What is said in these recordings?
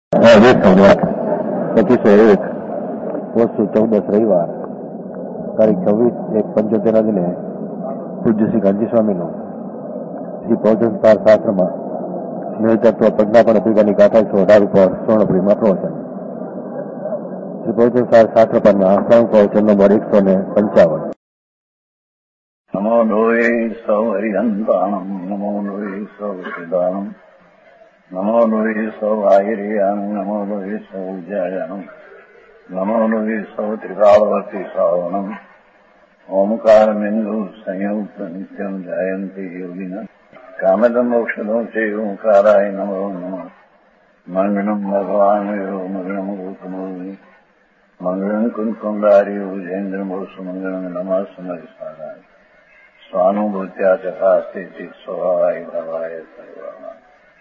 2501 post 14 રવિવાર તારીખ 26/1/75 દિને પૂજ્ય શ્રી ગાંધી સ્વામીનું શ્રી પ્રવચન સાર શાસ્ત્રમાં નિર્તત્વ પ્રજ્ઞાપન અભિગાની ગાથા 118 ઉપર સ્વર્ણપ્રિયમાં પ્રવચન. શ્રી પ્રવચન સાર શાસ્ત્ર પરના પ્રવચન નંબર 155. નમો લોહે સૌ હરિહંતાણમ નમો લોહે સૌ સિદ્ધાણમ નમો લોહે સૌ આયર્યાન નમો લોહે સૌ જયાનમ નમો લોહે સૌ ત્રિકાળવર્તી શ્રાવણમ ઓમકાર બિંદુ સંયુક્ત નિત્યમ જાયંતી યોગિન કામદમ મોક્ષદો છે ઓંકારાય નમો નમઃ. મંગળમ ભગવાન મંગળમ ગોતમોહિ મંગળમ કુંકુંડાર્યો જૈન્દ્રમો સુમંગળમ નમઃ સમયસારાય સ્વાનુભૂત્યા ચકાસ્તે ચિત સ્વભાવાય ભાવાય સર્વાના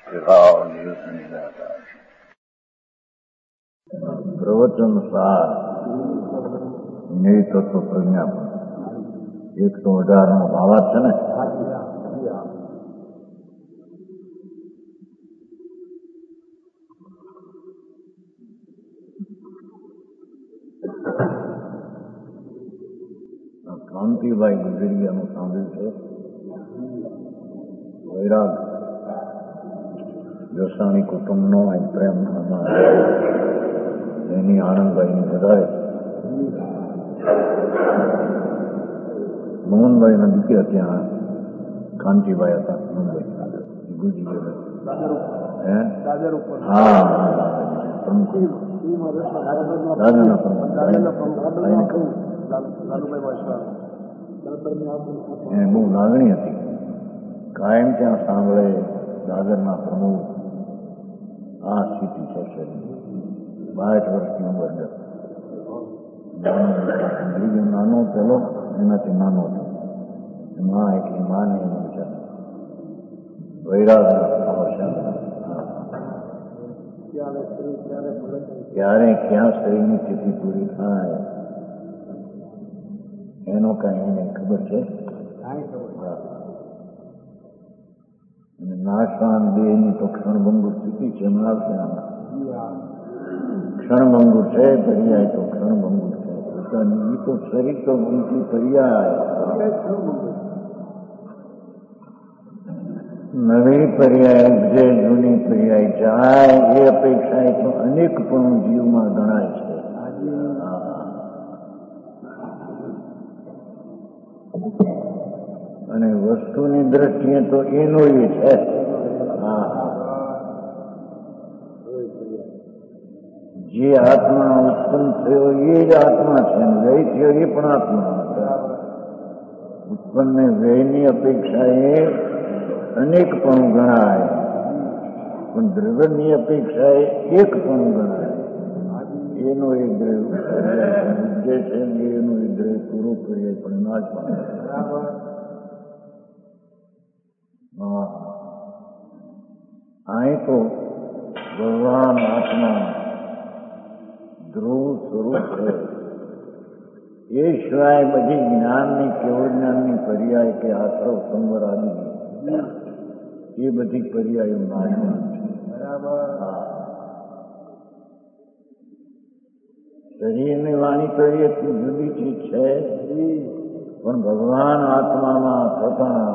પ્રવચન સાર નિર્તત્વ પ્રજ્ઞાપન 118 નો ભાવાર્થ છે ને. કાંતિભાઈ ગુજરિયાનું સાંભળ્યું છે. વૈરાગ જસાણી કુટુંબનો પ્રેમ એની આનંદભાઈની વધારે મોહનભાઈના દીકરા ત્યાં કાંતિભાઈ હતા. મુંબઈ ગુજરી હા પ્રમુખ દાદાના પ્રમુખ એને બહુ લાગણી હતી. કાયમ ત્યાં સાંભળે દાદરના પ્રમુખ આ સ્થિતિ છે. 62 વર્ષની ઉંમર નાનો પેલો એનાથી નાનો હતો. માં એટલી માને એની વિચાર વૈરાગ ક્યારે ક્યાં શરીરની સ્થિતિ પૂરી થાય એનો કઈ એને ખબર છે. અને નાશવાન દેહની તો ક્ષણભંગુર સ્થિતિ છે. એમાં આવશે ક્ષણભંગુર છે, પર્યાય તો ક્ષણભંગુર છે. પોતાની તો શરીર તો ઊંચી પર્યાય નવી પર્યાય જે જૂની પર્યાય જાય એ અપેક્ષા તો અનેક પણ જીવમાં ગણાય છે. અને વસ્તુની દ્રષ્ટિએ તો એનો એ છે. જે આત્મા ઉત્પન્ન થયો એ જ આત્મા છે, વ્યય થયો એ પણ આત્મા. ઉત્પન્ન વ્યયની અપેક્ષા એ અનેક પણ ગણાય, પણ દ્રવ્યની અપેક્ષા એ એક પણ ગણાય. એનો એ દ્રવ્ય જે છે એનો એ દ્રવ્ય પૂરો કરીએ પણ નાશ પામે. અહીં તો ભગવાન આત્મા ધ્રુવ સ્વરૂપ છે. એ સિવાય બધી જ્ઞાનની કેવળ જ્ઞાનની પર્યાય કે આશ્રવ સંવર આદિ એ બધી પર્યાયો નાશવાન છે. શરીરની વાણી તો એટલી જુદી ચીજ છે, પણ ભગવાન આત્મામાં થતા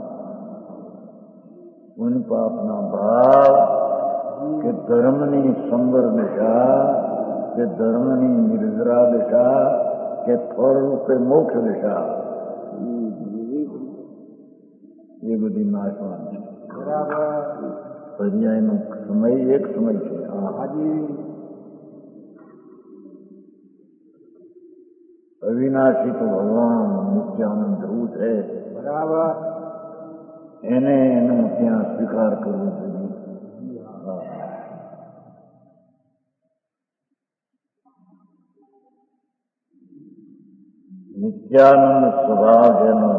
પુન પાપના ભાવ કે ધર્મની સંવર દિશા કે ધર્મની નિર્જરા દિશા કે ફળ રૂપે મોક્ષ દિશા એ બધી નાશવાન છે. પર્યાયનો સમય એક સમય છે. અવિનાશી તો ભગવાન નિત્યાનંદ ધ્રુવ છે. એને એનો ત્યાં સ્વીકાર કરવો જોઈએ. નિત્યાનંદ સ્વભાવ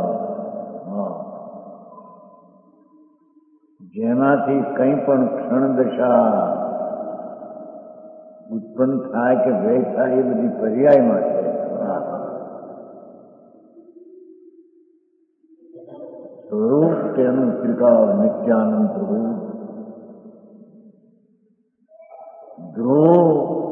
જેનાથી કંઈ પણ ક્ષણ દશા ઉત્પન્ન થાય કે વ્યય થાય એ બધી પર્યાયમાં છે. સ્વરૂપ તેનું ત્રિકાળ નિત્યાનંદ સ્વરૂપ ધ્રુવ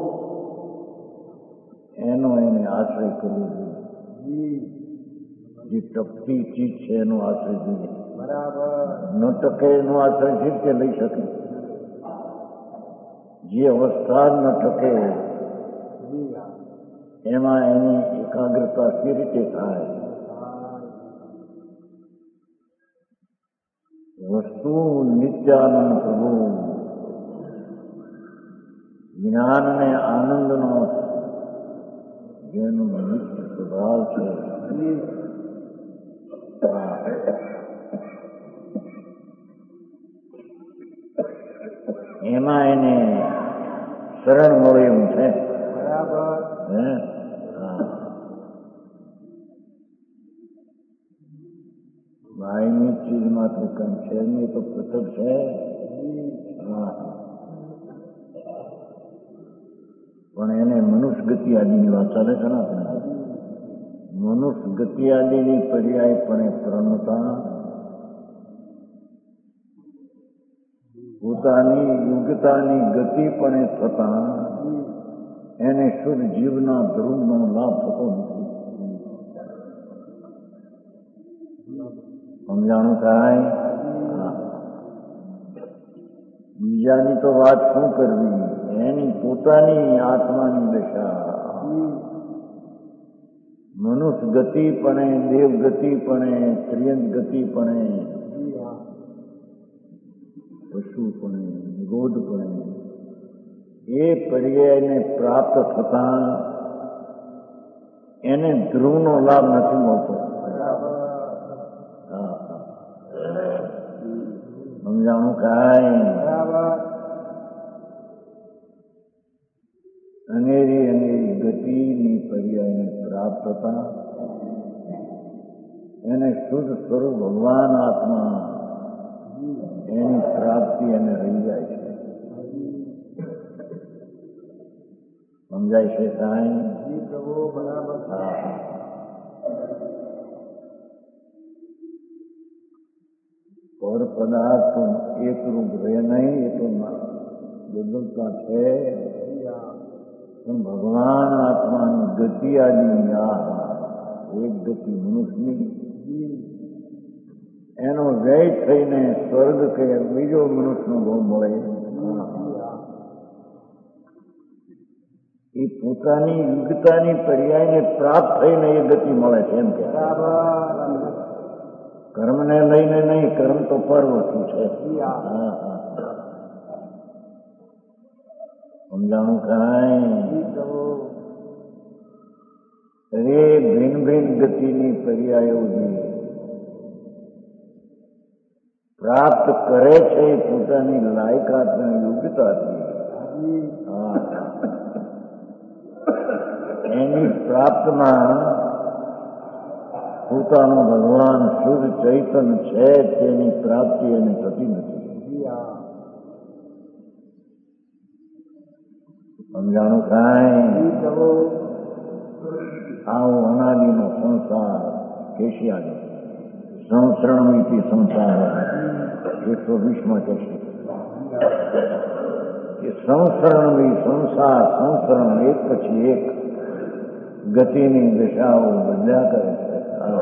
એનો એને આશ્રય કરવો જોઈએ. જે ટકતી ચીજ છે એનો આશ્રય જોઈએ. ન ટકે એનો આશ્રય છે કે લઈ શકે. જે અવસ્થા ન ટકે એમાં એની એકાગ્રતા સી રીતે થાય? વસ્તુ નિત્યાનંદ પ્રભુ જ્ઞાન અને આનંદનો જેનો નિત્ય સ્વભાવ છે એમાં એને શરણ મળે એમ છે. ભાઈની ચીજમાં તો કઈ છે નહીં, તો પૃથક છે. પણ એને મનુષ્ય ગતિ આદિની વાત ચાલે છે ને આપણે. મનુષ્ય ગતિ આદિની પર્યાયપણે પ્રણતા પોતાની યોગ્યતાની ગતિપણે થતા એને શુદ્ધ જીવના ધર્મનો લાભ થતો નથી. સમજાણું થાય? બીજાની તો વાત શું કરવી, એની પોતાની આત્માની દશા મનુષ્ય ગતિપણે, દેવ ગતિપણે, ત્રિયંત ગતિપણે, પશુપણે, નિરોધપણે એ પર્યાયને પ્રાપ્ત થતા એને ધ્રુવનો લાભ નથી મળતો. સમજાણું કાંઈ? અનેરી અનેરી ગતિની પર્યાયને પ્રાપ્ત થતા એને શુદ્ધ સ્વરૂપ ભગવાન આત્મા એની પ્રાપ્તિ એને રહી જાય છે. સમજાય છે સાંઈ? પર પદાર્થ એકરૂપ રહે નહીં, એ તો બદલતા છે. પણ ભગવાન આત્માની ગતિ આદિની એક ગતિ મનુષ્યની એનો વ્યય થઈને સ્વર્ગ કે બીજો મનુષ્યનો ભાવ મળે એ પોતાની યોગ્યતાની પર્યાયને પ્રાપ્ત થઈને એ ગતિ મળે છે. એમ કે કર્મને લઈને નહીં, કર્મ તો પર વસ્તુ છે. સમજાણું કાંઈ? અરે ભિન્ન ભિન્ન ગતિની પર્યાયો જે પ્રાપ્ત કરે છે એ પોતાની લાયકાત અને યોગ્યતાથી એની પ્રાપ્તમાં પોતાનું ભગવાન શુદ્ધ ચૈતન છે તેની પ્રાપ્તિ એને થતી નથી. સમજાણું કાંઈ? આવો અનાદિનો સંસાર કેશિયાનો સંસરણમિતિ સંસાર 120માં કહેશે કે સંસરણમી સંસાર સંસરણ એક પછી એક ગતિની દશાઓ બદલ્યા કરે છે.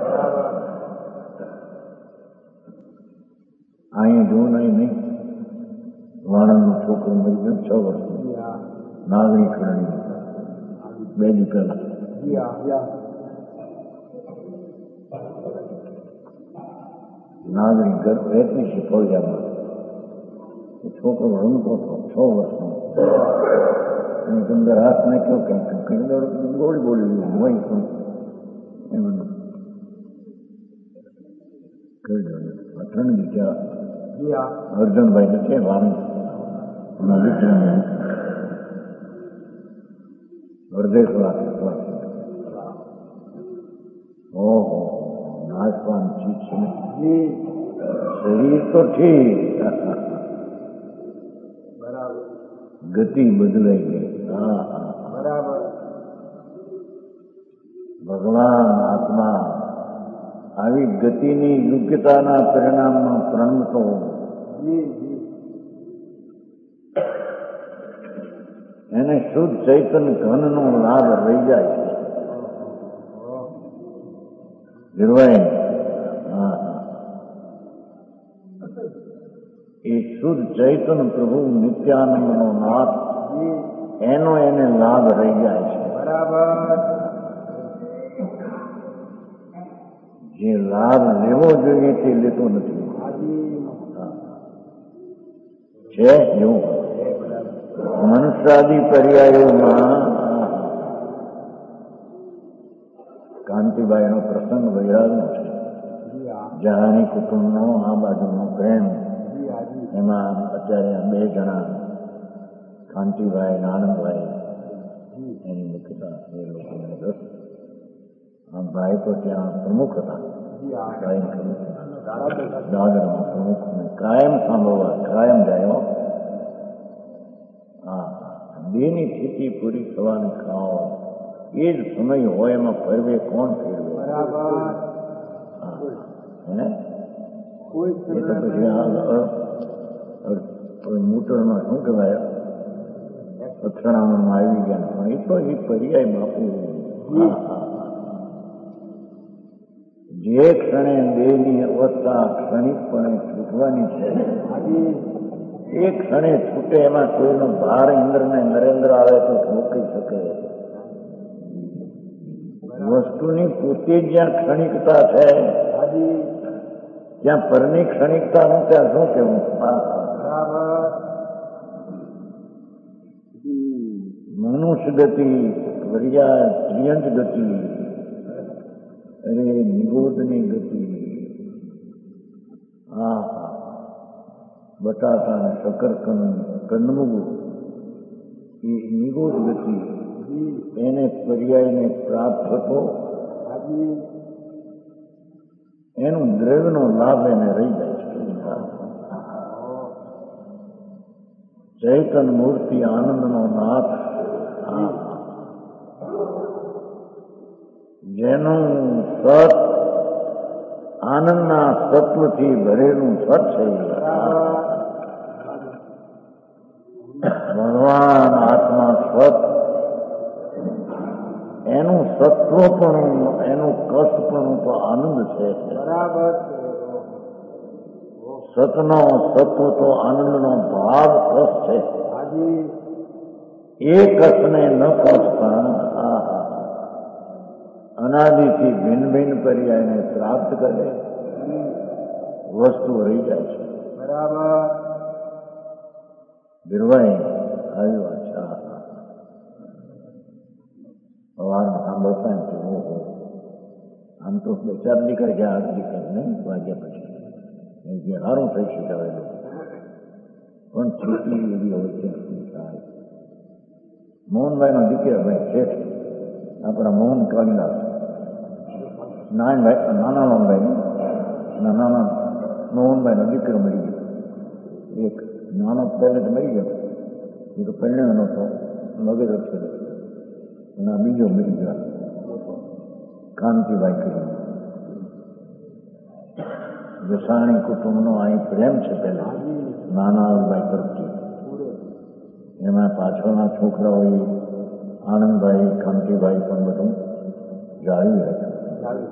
અહીં જો નહીં વાણંદનો છોકરો મરી ગયો 6 વર્ષનો નાગરિક રણી 2 દી પહેલા. નાગરિક ઘર રહેતી છે ફોજામાં. છોકરો રમતો હતો 6 વર્ષનો. એની અંદર હાથ નાખ્યો કઈ ગોળી બોલી હોય પણ એમાં ઠંડી ત્યાં અર્જુનભાઈ નથી વાણી વરદેશ રાખે. ઓહો નાશવાન ચીજ છે ને. શરીર તો ઠીક, ગતિ બદલાઈ ગઈ. ભગવાન આત્મા આવી ગતિની યોગ્યતાના પરિણામમાં પ્રણમતો શુદ્ધ ચૈતન ઘનનો લાભ રહી જાય છે. ધીરવાઈ એ શુદ્ધ ચૈતન પ્રભુ નિત્યાનંદનો નાથ એનો એને લાભ રહી જાય છે. જે લાભ લેવો જોઈએ તે લેતો નથી છે. એવું મનસાદી પર્યાયોમાં કાંતિબાઈનો પ્રસંગ વૈરાગનો છે. જહાની કુટુંબનો આ બાજુનો પ્રેમ, એમાં અત્યારે બે જણા કાંતિભાઈ અને આનંદભાઈ એની મુખ્યતા એ લોકોને રસ. આ ભાઈ તો ત્યાં પ્રમુખ હતા, દાદરમાં પ્રમુખ, કાયમ સાંભળવા કાયમ જાય. હા, બેની સ્થિતિ પૂરી થવાની ખાઓ એ જ સમય હોય, એમાં ફરવે કોણ ફેરવે? એ તો પછી મોટરમાં શું કહેવાય અથડામણમાં આવી ગયા, પણ એ તો એ પર્યાય બાપુ. જે ક્ષણે દેહની અવસ્થા ક્ષણિકપણે છૂટવાની છે, એ ક્ષણે છૂટે એમાં કોઈનો ભાર ઇન્દ્રને નરેન્દ્ર આવે તો રોકી શકે. વસ્તુની પોતે જ્યાં ક્ષણિકતા છે, જ્યાં પરની ક્ષણિકતા નું ત્યાં શું કેવું? મનુષ્ય ગતિ, ત્રિયંત ગતિ, અરે નિગોદની ગતિ, બટાટા અને શકરકંદ કંદમૂળ, એ નિગોદ ગતિ, એને પર્યાયને પ્રાપ્ત થતો, એનું દ્રવ્યનો લાભ એને રહી જાય છે. ચૈતન મૂર્તિ આનંદનો નાથ, જેનું સત આનંદના સત્વથી ભરેલું સત છે. ભગવાન આત્મા સત, એનું સત્વપણું, એનું કષ્ટપણું તો આનંદ છે. સતનો સત્વ તો આનંદનો ભાવ કસ છે. એ કસને ન કસતા અનાદિથી ભિન્ન ભિન્ન પર્યાયને પ્રાપ્ત કરે, વસ્તુ રહી જાય છે. બિરવાઈ આવી વાત છે. સવારમાં સાંભળતા એમ કે ઓહો, આમ તો બે ચાર દીકરા ગયા, 8 દીકરા નહીં વાગ્યા પછી જે સારું થઈ શકાવેલું, પણ સ્થિતિ એવી હોય છે. મોહનભાઈનો દીકરા ભાઈ શેઠ, આપણા મોહન કાળીદાસ, નાના મોહનભાઈ, નાના મોહનભાઈનો દીકરો મળી ગયો. એક નાનો પહેલે તો મરી ગયો, એ તો પહેણ્યો નહોતો, મગજ છે. અને આ બીજો મરી ગયો, કાંતિભાઈ કરી. જસાણી કુટુંબનો અહીં પ્રેમ છે પહેલા નાનાભાઈ તરફથી. એમાં પાછળના છોકરાઓ આનંદભાઈ, કાંતિભાઈ પણ બધું જાળવી રાખ્યું.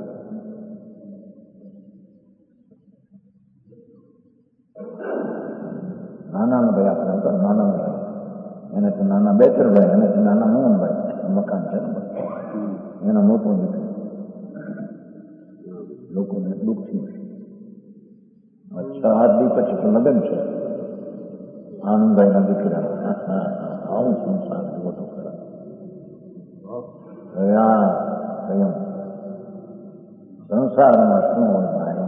નાના ભાઈ આપણે હતા, નાના ભાઈ, એને તો નાના બેતરભાઈ, એને તો નાના મોહનભાઈ મકાન છે ને, એના મોટો દીકરો. લોકોને દુઃખથી 6-8 દી પછી તો લગ્ન છે આનંદભાઈના દીકરા. આવું સંસાર જુઓ તો ખરા. કયા સંસારમાં શું હોય ભાઈ?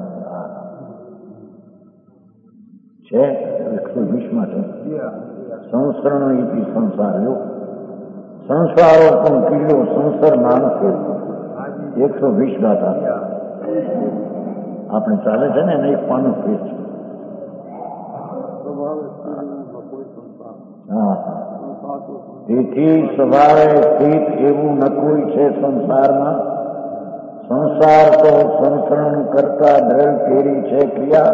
છે 120માં છે સંસરણ ઇતિ સંસાર. જો સંસારો પણ કિલ્લો સંસાર નાનકે 120 ગાથા આપણે ચાલે છે ને, એને એક પાનું ફેર છે. તેથી સ્વભાવે સ્થિત એવું ન કોઈ છે સંસારમાં. સંસાર તો સંસરણ કરતા દ્રવ્ય કેરી છે ક્રિયા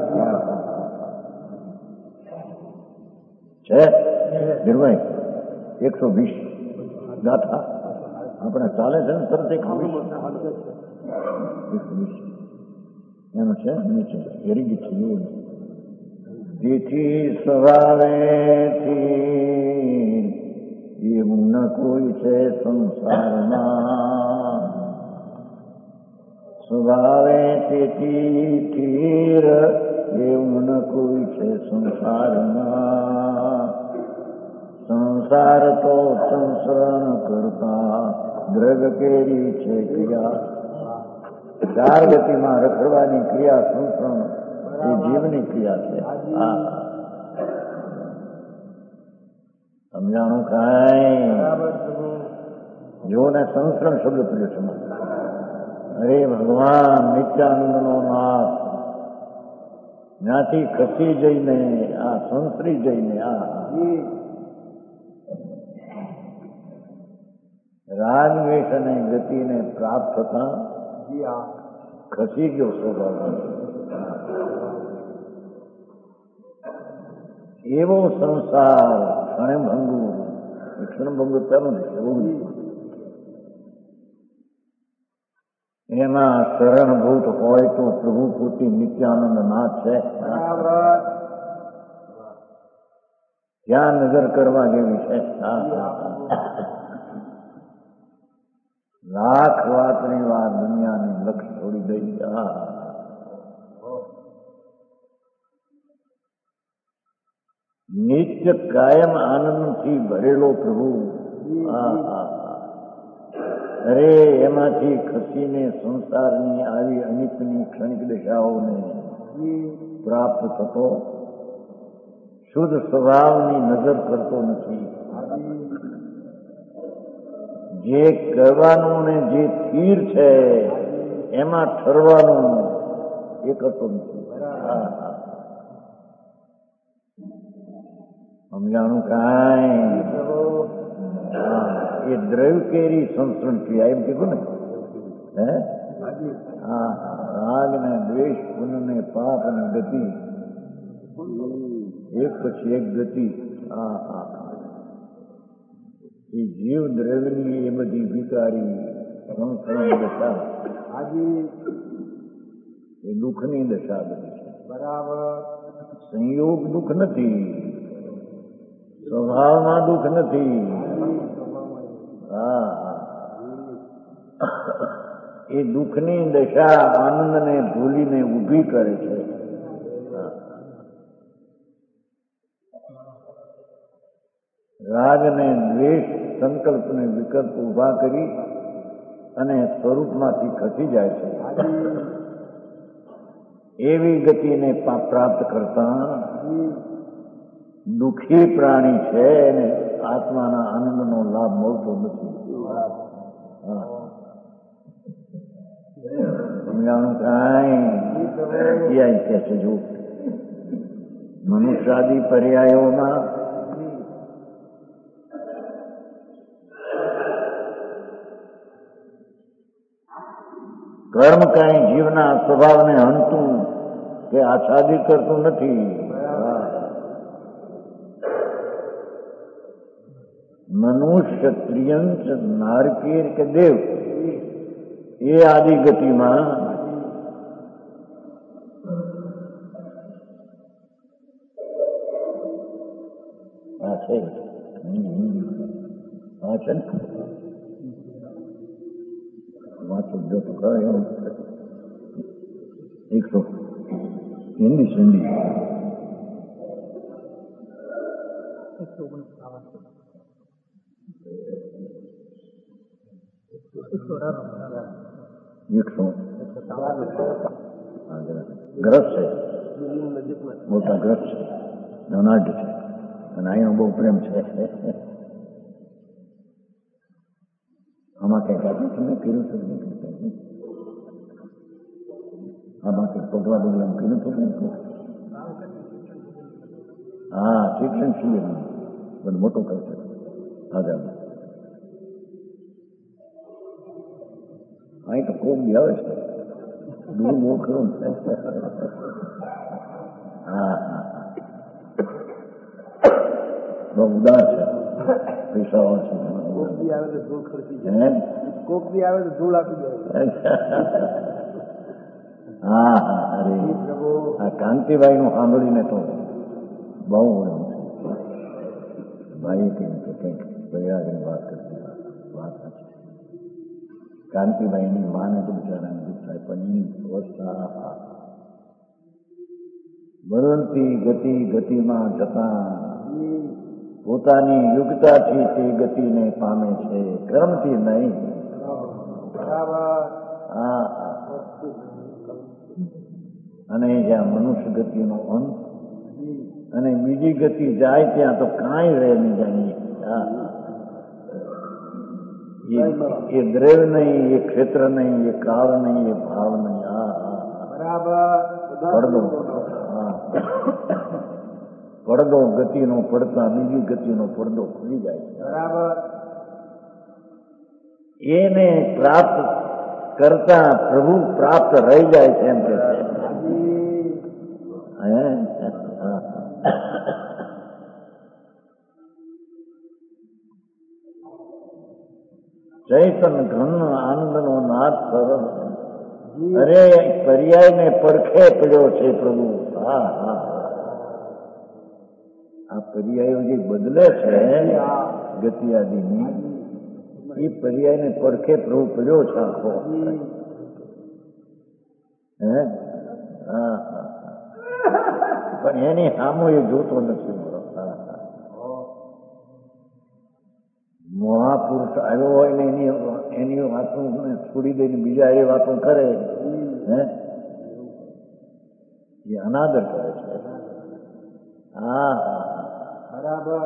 છે. નિર્ભય 120 ગાથા આપણે ચાલે છે ને તરત 120 એનું છે નીચે એરી ગીત છે તેથી સ્વભાવેથી એવું ન કોઈ છે સંસારમાં સ્વભાવે તેથી થીર એવું ન કોઈ છે સંસારમાં સંસાર તો સંસરણ કરતા દ્રગ કેરી છે ક્રિયા 4 ગતિમાં રખડવાની ક્રિયા સંસરણ એ જીવની ક્રિયા છે સમજાણું કાંઈ જો ને સંસરણ શબ્દ પડ્યો છે અરે ભગવાન નિત્યાનંદનો નાથ ત્યાંથી ખસી જઈને આ સંસરી જઈને રાગ દ્વેષ અને ગતિને પ્રાપ્ત થતા ખસી ગયો સ્વભાવ એવો સંસાર ક્ષણભંગુર ક્ષણભંગુર ચાલુ ને એમાં શરણભૂત હોય તો પ્રભુ પોતે નિત્યાનંદ નાથ છે ત્યાં નજર કરવા જેવી છે લાખ વાતની વાત દુનિયાની લક્ષ છોડી દઈ નિત્ય કાયમ આનંદથી ભરેલો પ્રભુ અરે એમાંથી ખસીને સંસારની આવી અનિતની ક્ષણિક દશાઓને પ્રાપ્ત થતો શુદ્ધ સ્વભાવની નજર કરતો નથી જે કરવાનું ને જે સ્થિર છે એમાં ઠરવાનું એ કરતો નથી સમજાણું કાંઈ એ દ્રવ્ય કેરી સંસ્કરણ ક્રિયા એમ કીધું ને રાગ ને દ્વેષ પુન ને પાપ અને ગતિ એક પછી એક ગતિ એ જીવ દ્રવ્યની એ બધી વિકારી સંસ્કરણ દશા એ દુઃખની દશા બધી છે બરાબર સંયોગ દુઃખ નથી સ્વભાવમાં દુઃખ નથી એ દુઃખની દશા આનંદને ભૂલીને ઊભી કરે છે રાગ ને દ્વેષ સંકલ્પ ને વિકલ્પ ઉભા કરી અને સ્વરૂપમાંથી ખસી જાય છે એવી ગતિને પ્રાપ્ત કરતા દુઃખી પ્રાણી છે અને આત્માના આનંદનો લાભ મળતો નથી સમજાણું કાંઈ કે છે જો મનુષ્યાદી પર્યાયોમાં કર્મ કાંઈ જીવના સ્વભાવને હંતું કે આચ્છાદિત કરતું નથી મનુષ્ય ત્રિયંચ નારકીર કે દેવ એ આદિ ગતિમાં છે વાંચો જો તો કરે એમ 100 હિન્દી સિંધી ગ્રસ્ત છે મોટા ગ્રસ્ત છે ધનાઢ છે અને અહીંયા બહુ પ્રેમ છે આમાં કંઈક આપણે તમને કર્યું છે આમાં કંઈક પગલા બગલા કર્યું હતું કંઈક હા શિક્ષણ છીએ બધું મોટું કરશે આગળ અહીં તો કોમ બી આવે છે દૂર બહુ ખરું હા બહુ ઉદાર છે પૈસા ઓછી કોકડી આવે તો ધૂળ ખર્ચી હે જાય, કોકડી આવે તો ધૂળ આપી જાય. હા હા અરે પ્રભુ આ કાંતિભાઈ નું સાંભળીને તો બહુ એમ છે. ભાઈ કેમ કે કંઈક પ્રયાગની વાત કરતી વાત સાચી. કાંતિભાઈની માને તો બિચારાને દુઃખ થાય, પણ એની અવસ્થા બદલતી ગતિમાં જતા પોતાની યુગતાથી તે ગતિને પામે છે, કર્મથી નહીં. હા અને જ્યાં મનુષ્ય ગતિનો અંત અને બીજી ગતિ જાય ત્યાં તો કાંઈ રહે નહીં જાણીએ. એ દ્રવ્ય નહીં, એ ક્ષેત્ર નહીં, એ કાળ નહીં, એ ભાવ નહીં. પડદો પડદો ગતિનો પડતા બીજી ગતિનો પડદો ખુલી જાય છે. એને પ્રાપ્ત કરતા પ્રભુ પ્રાપ્ત રહી જાય છે એમ કે છે. ચૈતન ઘન આનંદનો નાદ સરળ, અરે પર્યાયને પડખે પડ્યો છે પ્રભુ. હા હા આ પર્યાયો જે બદલે છે ગતિ આદિની, એ પર્યાયને પડખે પ્રભુ પડ્યો છે આખો. હે હા પણ એની સામો એ જોતો નથી. મહાપુરુષ આવ્યો હોય ને એની વાતો છોડી દઈને બીજા એ વાતો કરે, હે એ અનાદર કરે છે. હા બરાબર.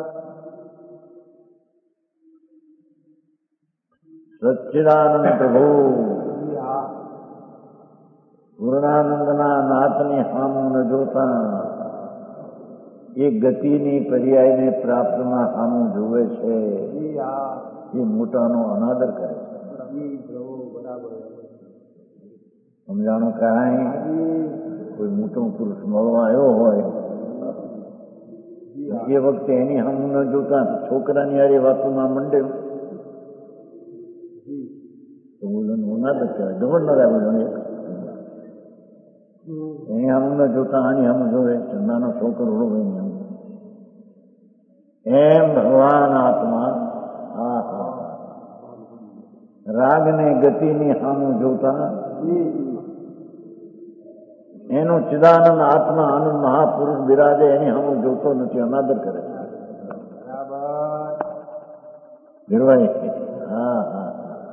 સચ્ચિદાનંદ પ્રભુ પૂર્ણાનંદના નાથની સામું ન જોતા એ ગતિની પર્યાયને પ્રાપ્તમાં સામું જોવે છે, એ મોટાનો અનાદર કરે છે. સમજાણું કાંઈ કોઈ મોટો પુરુષ મળવા આવ્યો હોય એ વખતે એની સામું ન જોતા છોકરાની હારે વાતોમાં મંડે તો બોલોને અનાદર કહેવાય. ગવર્નર આવ્યો એની સામું ન જોતા આની સામું જોવે, નાનો છોકરો હોય એની સામું. એમ ભગવાન આત્મા હા હા રાગને ગતિની સામું જોતા એનો ચિદાનંદ આત્મા આનંદ મહાપુરુષ બિરાજે એની સામું જોતો નથી, અનાદર કરે છે. ગીરભાઈ હા હા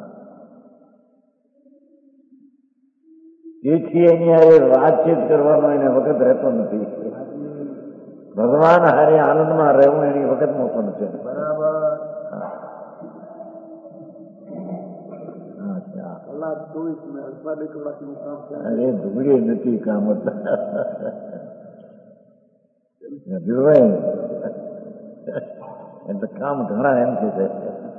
તેથી એની હારે વાતચીત કરવાનો એને વખત રહેતો નથી. ભગવાન હારે આનંદમાં રહેવું એની વખત મોટો નથી. અરે ધૂળે નથી કામ હતા. એટલે કામ ઘણા એમ કે છે.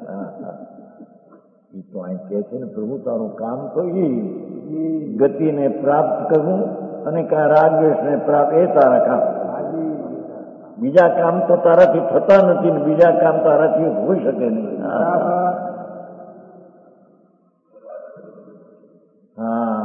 એ તો અહીં કે છે ને પ્રભુ તારું કામ તો એ ગતિને પ્રાપ્ત કરવું અને રાગ દ્વેષને પ્રાપ્ત એ તારા કામ. બીજા કામ તો તારાથી થતા નથી ને બીજા કામ તારાથી હોઈ શકે નહીં. હા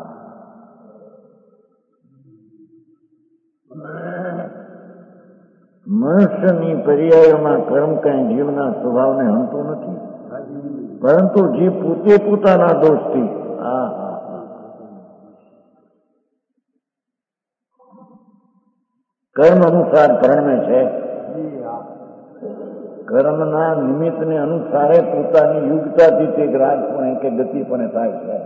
મનુષ્યની પર્યાયોમાં કર્મ કઈ જીવના સ્વભાવને હણતો નથી, પરંતુ જીવ પોતે પોતાના દોષથી કર્મ અનુસાર પરિણમે છે. કર્મના નિમિત્તને અનુસારે પોતાની યુગતાથી તે ગ્રાહકપણે કે ગતિપણે થાય છે.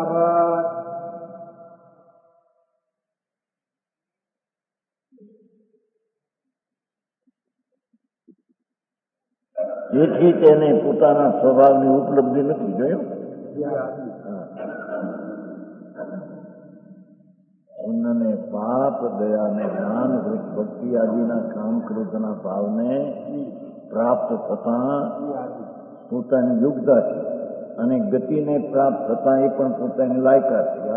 જેથી તેને પોતાના સ્વભાવની ઉપલબ્ધિ નથી. જોયું પુણ્યને પાપ દયાને જ્ઞાન ભક્તિ આદિના કામ ક્રોધના ભાવને પ્રાપ્ત થતા પોતાની યોગ્યતાથી અને ગતિને પ્રાપ્ત થતા એ પણ પોતાની લાયકાતથી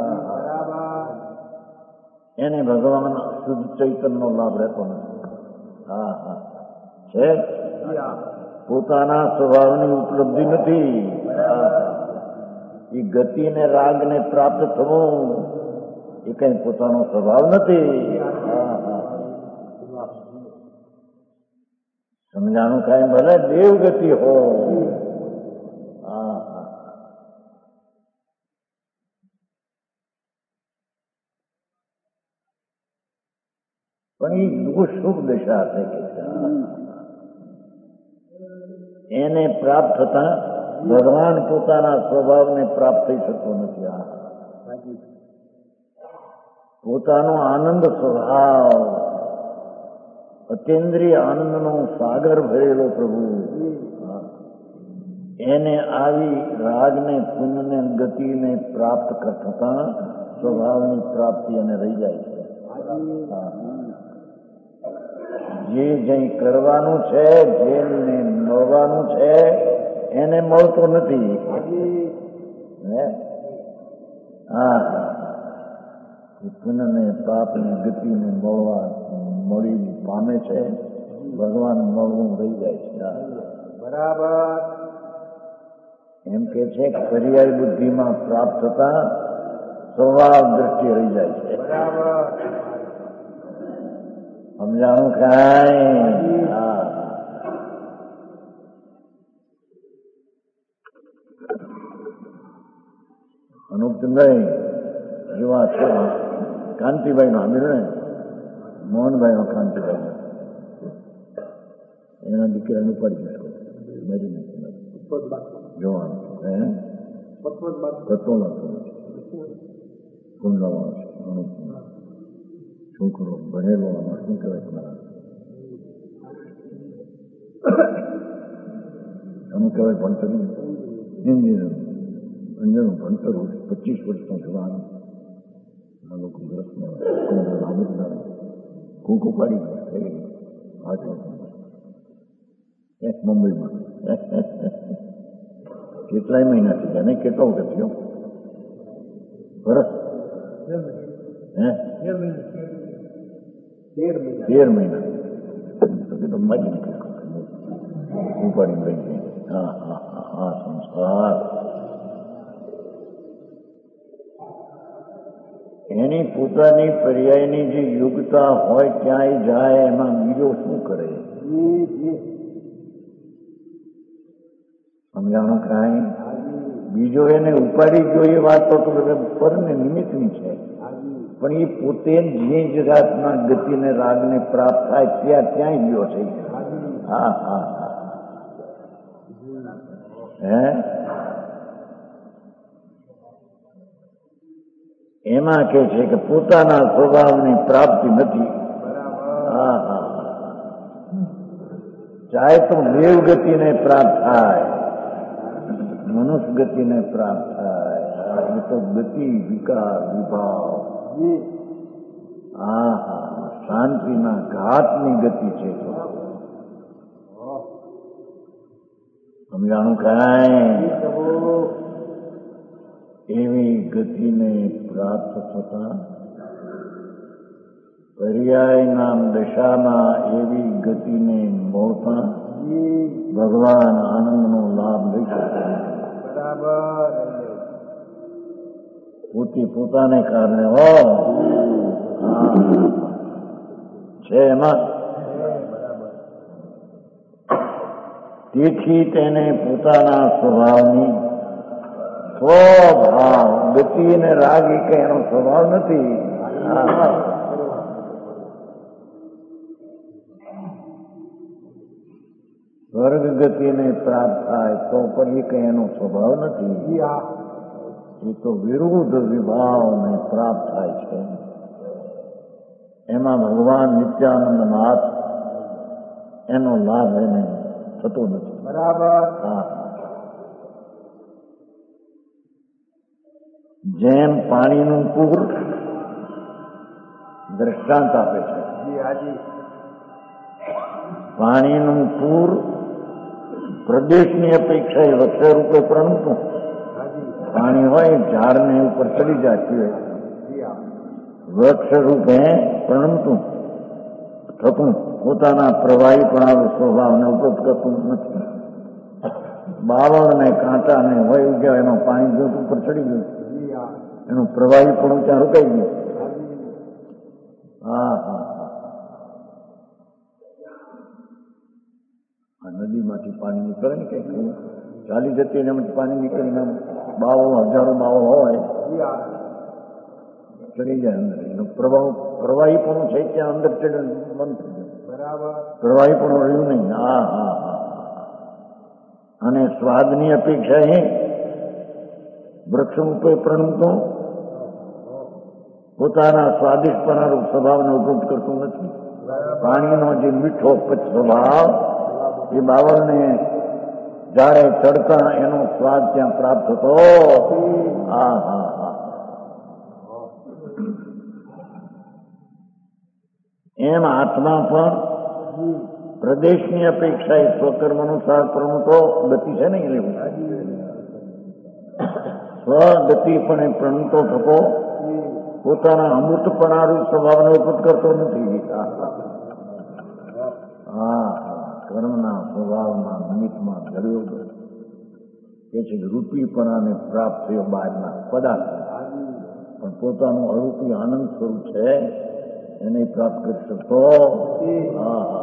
એને ભગવાન શુદ્ધ ચૈતન્યનો લાભ રહેતો નથી. હા હા છે પોતાના સ્વભાવની ઉપલબ્ધિ નથી. એ ગતિ ને રાગ ને પ્રાપ્ત થવું એ કઈ પોતાનો સ્વભાવ નથી. સમજાણું કઈ ભલે દેવ ગતિ હો, પણ એ દુઃખ દશા છે કે એને પ્રાપ્ત થતા ભગવાન પોતાના સ્વભાવને પ્રાપ્ત થઈ શકતો નથી. પોતાનો આનંદ સ્વભાવ, અતિન્દ્રિય આનંદનો સાગર ભરેલો પ્રભુ, એને આવી રાગને પુણ્યને ગતિને પ્રાપ્ત થતા સ્વભાવની પ્રાપ્તિ એને રહી જાય છે. જે જઈ કરવાનું છે, જેને મળવાનું છે એને મળતો નથી. પુણ્યને પાપને ગતિને મળી પામે છે, ભગવાન મળવું રહી જાય છે. બરાબર એમ કે છે કે પર્યાય બુદ્ધિમાં પ્રાપ્ત થતા સ્વભાવ દ્રષ્ટિ રહી જાય છે. સમજાણું કાંઈ? અનુપચંદભાઈ જેવા છે કાંતિભાઈ નો આમિર ને મોહનભાઈ નો કાંતિભાઈ એના દીકરાને ઉપાડી જશો જોવાનું કુંડલામાં છોકરો ભણેલો આમાં શું કહેવાય તમારા શું કહેવાય ભણતર એન્જિનિયર અંજનું ભણતર 25 વર્ષનો જવાનું આ લોકો વર્ષમાં કૂક ઉપાડી ગયા મુંબઈમાં કેટલાય મહિના થઈ ગયા ને કેટલો વખત થયો વર્ષ 13 મહિના તો મારી ઉપાડી રહી ગઈ. હા સંસ્કાર એની પોતાની પર્યાયની જે યોગ્યતા હોય ક્યાંય જાય એમાં બીજો શું કરે? સમજાણું કાંઈ? બીજો એને ઉપાડી ગયો એ વાત તો પરને નિમિત્તની છે, પણ એ પોતે જે જગતમાં ગતિને રાગને પ્રાપ્ત થાય ક્યાંય ગયો છે. એમાં કે છે કે પોતાના સ્વભાવની પ્રાપ્તિ નથી. ચાહે તો દેવ ગતિને પ્રાપ્ત થાય, મનુષ્ય ગતિને પ્રાપ્ત થાય, એ તો ગતિ વિકાર વિભાવ શાંતિના ઘાતની ગતિ છે. સમજાણું કાંઈ? એવી ગતિને પ્રાપ્ત થતા પર્યાય નામ દશામાં એવી ગતિને મળતા ભગવાન આનંદનો લાભ લઈ શકે. પોતાને કારણે છે એમાં. તેથી તેને પોતાના સ્વભાવની સ્વભાવ ગતિ અને રાગ એ કઈ એનો સ્વભાવ નથી. સ્વર્ગ ગતિને પ્રાપ્ત થાય તો પણ એ કઈ એનો સ્વભાવ નથી. એ તો વિરુદ્ધ વિભાવને પ્રાપ્ત થાય છે. એમાં ભગવાન નિત્યાનંદ નાથ એનો લાભ એને થતો નથી. બરાબર. જેમ પાણીનું પૂર દ્રષ્ટાંત આપે છે. પાણીનું પૂર પ્રદેશની અપેક્ષાએ વૃક્ષ રૂપે પ્રણતું પાણી હોય ઝાડને ઉપર ચડી જાય વૃક્ષ રૂપે પ્રણતું થતું પોતાના પ્રવાહી પણ સ્વભાવને ઉપલબ્ધ કરતું નથી. બાવળ ને કાંટા ને વહી ગયા, એમાં પાણી ગયું ઉપર ચડી ગયું, એનું પ્રવાહી પણ ત્યાં રોકાઈ ગયું. હા હા હા, નદીમાંથી પાણી નીકળે ને કઈક ચાલી જતી ને એમાંથી પાણી નીકળીને બાવળો હજારો બાવળ હોય ચડી જાય અંદર, એનું પ્રવાહી પણ છે ત્યાં અંદર ચડે બંધ થઈ ગયું, પ્રવાહી પણ રહ્યું નહીં. હા હા હા. અને સ્વાદની અપેક્ષા એ વૃક્ષ ઉપર પ્રણમતો પોતાના સ્વાદિષ્ટપણારૂપ સ્વભાવને ઉપલબ્ધ કરતું નથી. પાણીનો જે મીઠો સ્વભાવ એ બાવળને જ્યારે ચડતા એનો સ્વાદ ત્યાં પ્રાપ્ત થતો. હા હા હા. એમ આત્મા પણ પ્રદેશની અપેક્ષા એ સ્વકર્મ અનુસાર પ્રણતો ગતિ છે ને, એ લેવું સ્વગતિ પણ એ પ્રણતો થતો પોતાના અમૃતપણારૂપ સ્વભાવને ઉપલબ્ધ કરતો નથી. હા, કર્મના સ્વભાવના નિમિત્તમાં ધર્યો કે છે રૂપીપણાને પ્રાપ્ત થયો બહારના પદાર્થ, પણ પોતાનું અરૂપી આનંદ સ્વરૂપ છે એને પ્રાપ્ત કરી શકતો. હા હા.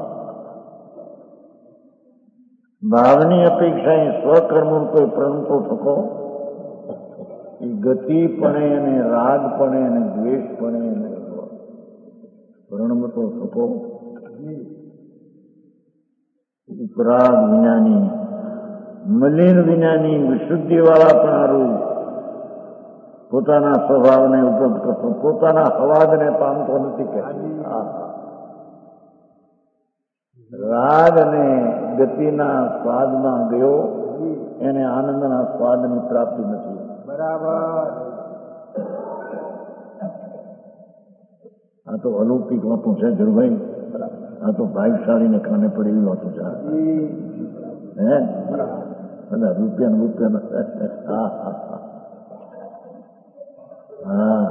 ભાવની અપેક્ષા એ સ્વકર્મ કોઈ પ્રણતો થતો એ ગતિપણે અને રાગપણે અને દ્વેષપણે અને પ્રણમતો થતો ઉપરાગ વિનાની મલિન વિનાની વિશુદ્ધિવાળા પણ હારું પોતાના સ્વભાવને ઉપલબ્ધ કરતો, પોતાના હવાદને પામતો નથી કે રાગ અને ગતિના સ્વાદમાં ગયો એને આનંદના સ્વાદની પ્રાપ્તિ નથી. બરાબર. આ તો અલૌકિક વાતું છે ધીરુભાઈ, આ તો ભાગ્યશાળીને કાને પડે એવી વાતું છે. હે બધા રૂપિયા. હા હા હા.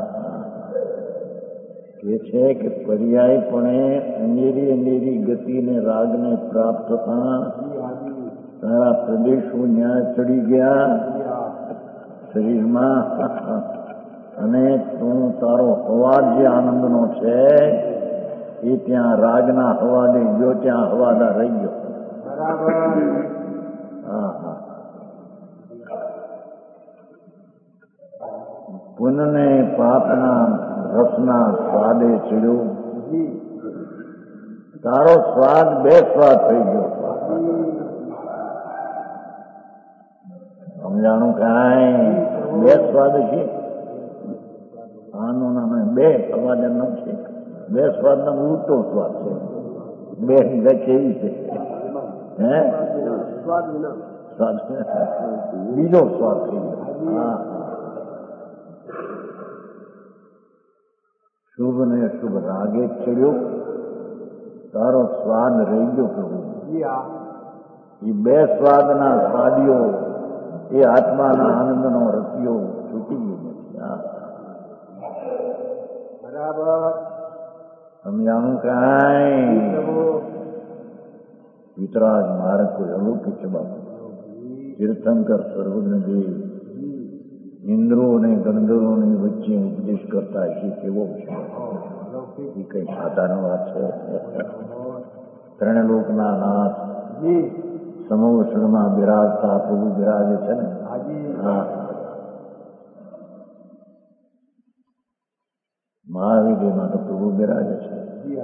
કે છે કે પર્યાયપણે અંધેરી ગતિને રાગને પ્રાપ્ત થતા તારા પ્રદેશો ન્યાય ચડી ગયા શરીરમાં, અને તું તારો અવાજ જે આનંદનો છે એ ત્યાં રાગના હવાદે ગયો, ત્યાં હવાદા રહી ગયો. હા હા. પુનને પાપના રસના સ્વાદે ચડ્યો, તારો સ્વાદ બે સ્વાદ થઈ ગયો. સમજાણું કાંઈ? બે સ્વાદ છે આનું નામે બે અવાજ નથી, બે સ્વાદ નો ઉલટો સ્વાદ છે. બે કેવી છે? હે સ્વાદ બીજો સ્વાદ થઈ ગયો. હા. શુભ ને શુભ રાગે ચડ્યો, તારો સ્વાદ રહી ગયો પ્રભુ. એ બે સ્વાદના સ્વાદીઓ એ આત્માના આનંદનો રસિયો છૂટી ગયો નથી. બરાબર. સમજાણું કાંઈ? વિતરાજ માર્ગ કોઈ અલૌકિક છે બાબુ. તીર્થંકર સર્વજ્ઞ દેવ ઇન્દ્રો અને ગંધર્વોની વચ્ચે ઉપદેશ કરતા છે કેવો છે એ કઈ સાધારણ વાત છે? ત્રણ લોકના નાથ સમોષણમાં બિરાજતા પ્રભુ બિરાજે છે ને. હા. મહાવીરમાં તો પ્રભુ બિરાજે છે.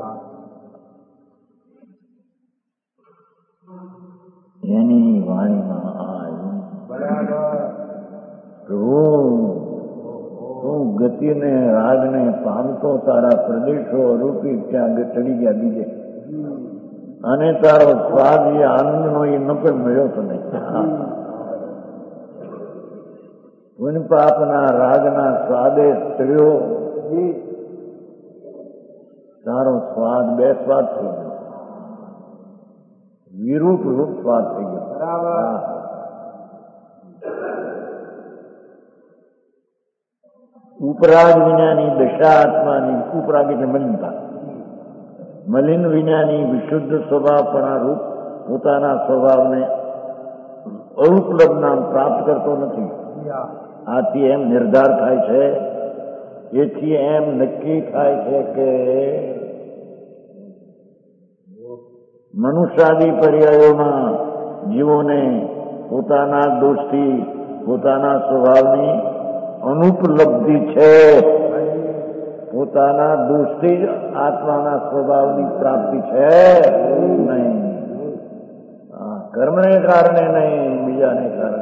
એની વાણીમાં આવ્યું પ્રભુ તું ગતિને રાગને પામતો તારા પ્રદેશો રૂપી ત્યાં ચડી ગયા બીજે, અને તારો સ્વાદ એ આનંદનો એ ન કોઈ મળ્યો તો નહીં. પુન પાપના રાગના સ્વાદે ચડ્યો, તારો સ્વાદ બે સ્વાદ થઈ ગયો, વિરૂપ રૂપ સ્વાદ થઈ ગયો. ઉપરાગ વિનાની દશા આત્માની, ઉપરાગ એટલે મલિનતા, મલિન વિનાની વિશુદ્ધ સ્વભાવપણા રૂપ પોતાના સ્વભાવને અરુપલબ્ધ નામ પ્રાપ્ત કરતો નથી. આથી એમ નિર્ધાર થાય છે, એથી એમ નક્કી થાય છે કે મનુષ્યાદી પર્યાયોમાં જીવોને પોતાના દોષથી પોતાના સ્વભાવની અનુપલબ્ધિ છે. પોતાના દોષથી જ આત્માના સ્વભાવની પ્રાપ્તિ છે નહીં. કર્મને કારણે નહીં, બીજાને કારણે.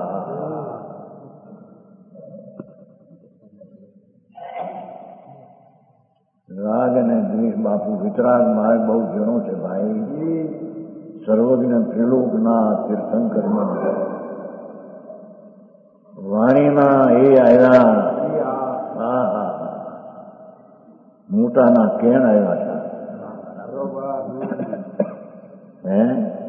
રાગ અને દ્વેષ બાપુ વિતરાગ માર્ગ બહુ જણો છે ભાઈ. સર્વજ્ઞ ત્રિલોકના તીર્થંકર વાણીમાં એ આવ્યા. મોટાના કેણ આવ્યા હતા. હે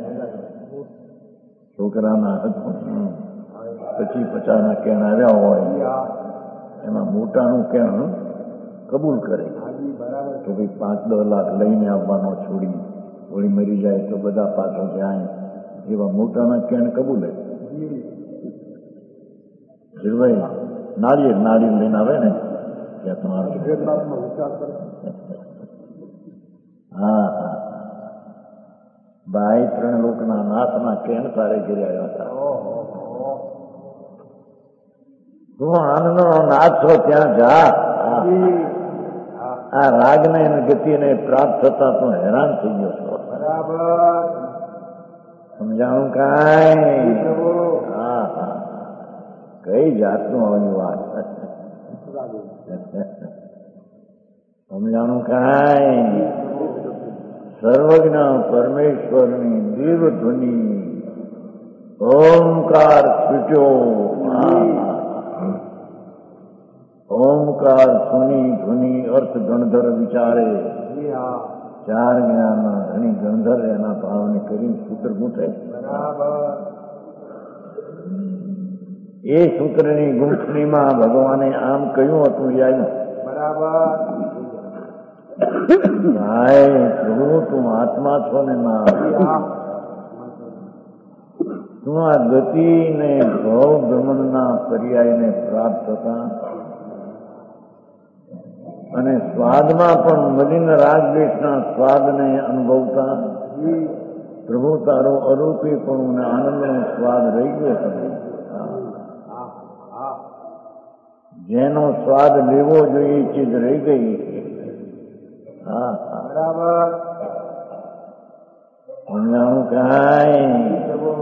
છોકરાના પછી 50 કેણ આવ્યા હોય એમાં મોટાનું કેણ કબૂલ કરે તો ભાઈ 5-10 લાખ લઈને આવવાનો છોડી વળી મરી જાય તો બધા પાછળ જાય એવા મોટાના કેણ કબૂલે. ભાઈ નાળિયેર લઈને આવે ને ત્યાં તમારે હા ભાઈ 3 લોકના નાથના કેણ તારે ઘેરે આવ્યા હતા. તું આનંદનો નાથ છો ત્યાં જા. આ રાગને અને ગતિને પ્રાપ્ત થતા તું હેરાન થઈ ગયો છો. સમજાણું કાંઈ? કઈ જાતનું આવી વાત. સમજાણું કાંઈ? સર્વજ્ઞ પરમેશ્વરની દેવધ્વનિ ઓમકાર છૂટ્યો. ઓમકાર સુની ધ્વનિ અર્થ ગણધર વિચારે. 4 જ્ઞાનના ધણી ગણધર એના ભાવને કરીને સૂત્ર ગૂંથે. એ સૂત્રની ગૂંથણીમાં ભગવાને આમ કહ્યું હતું યાદ. ભાઈ પ્રભુ તું આત્મા છો ને ના. તું આ ગતિ ને ભવ ભ્રમણના પર્યાયને પ્રાપ્ત થતા અને સ્વાદમાં પણ મલિન રાગદ્વેષના સ્વાદને અનુભવતા પ્રભુ તારો અરૂપીપણું ને આનંદનો સ્વાદ રહી ગયો તમે. જેનો સ્વાદ લેવો જોઈએ એ ચીજ રહી ગઈ. બરાબર. સમજાણું કાંઈ?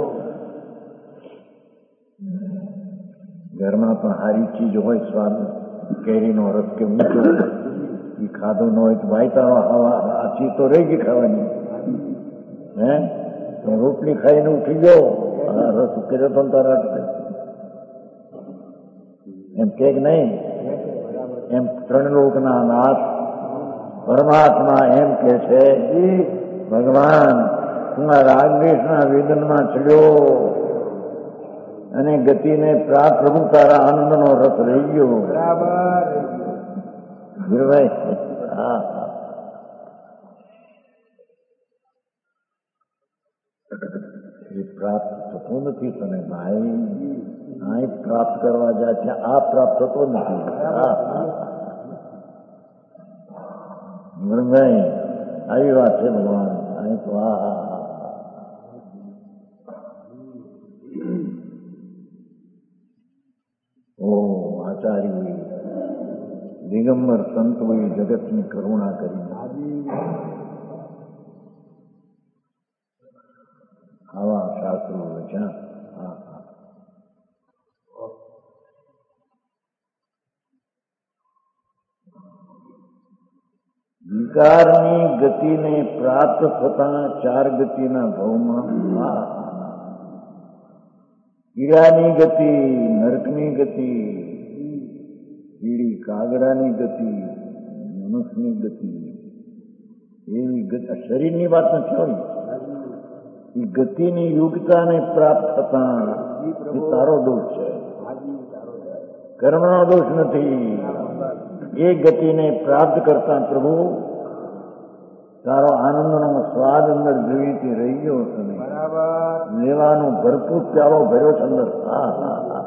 ઘરમાં પણ સારી ચીજ હોય સ્વાદ, કેરીનો રસ કે ઊંચો એ ખાધો ન હોય તો ભાઈ તારો આ ચીજ તો રહી ગઈ ખાવાની. હે રોટલી ખાઈને ઉઠી ગયો, રસ કર્યો તો તારા એમ કે નહીં. એમ 3 લોકના નાથ પરમાત્મા એમ કે છે ભગવાન હું આ રાગદ્વેષના વેદનમાં ચડ્યો અને ગતિને પ્રાપ્ત પ્રભુ તારા આનંદનો રસ રહી ગયો. ગુરુભાઈ એ પ્રાપ્ત થતું નથી તને ભાઈ. આ પ્રાપ્ત કરવા જાય છે, આ પ્રાપ્ત થતો નથી. ગુરુભાઈ આવી વાત છે ભગવાન. અહીં તો આચાર્ય દિગંબર સંતોએ જગતની કરુણા કરી. આવા શાસ્ત્રો રચ્યા. વિકારની ગતિને પ્રાપ્ત થતા 4 ગતિના ભાવમાં કીડાની ગતિ, નરકની ગતિ, કીડી કાગડાની ગતિ, મનુષ્યની ગતિ, એવી ગતિ શરીરની વાત નથી હોય. એ ગતિની યોગ્યતાને પ્રાપ્ત થતા એ તારો દોષ છે, કર્મનો દોષ નથી. એ ગતિને પ્રાપ્ત કરતા પ્રભુ તારો આનંદનો સ્વાદ અંદર જોઈતી રહી ગયો તને. મેવાનું ભરપૂર પ્યાલો ભર્યો છે અંદર. હા હા હા,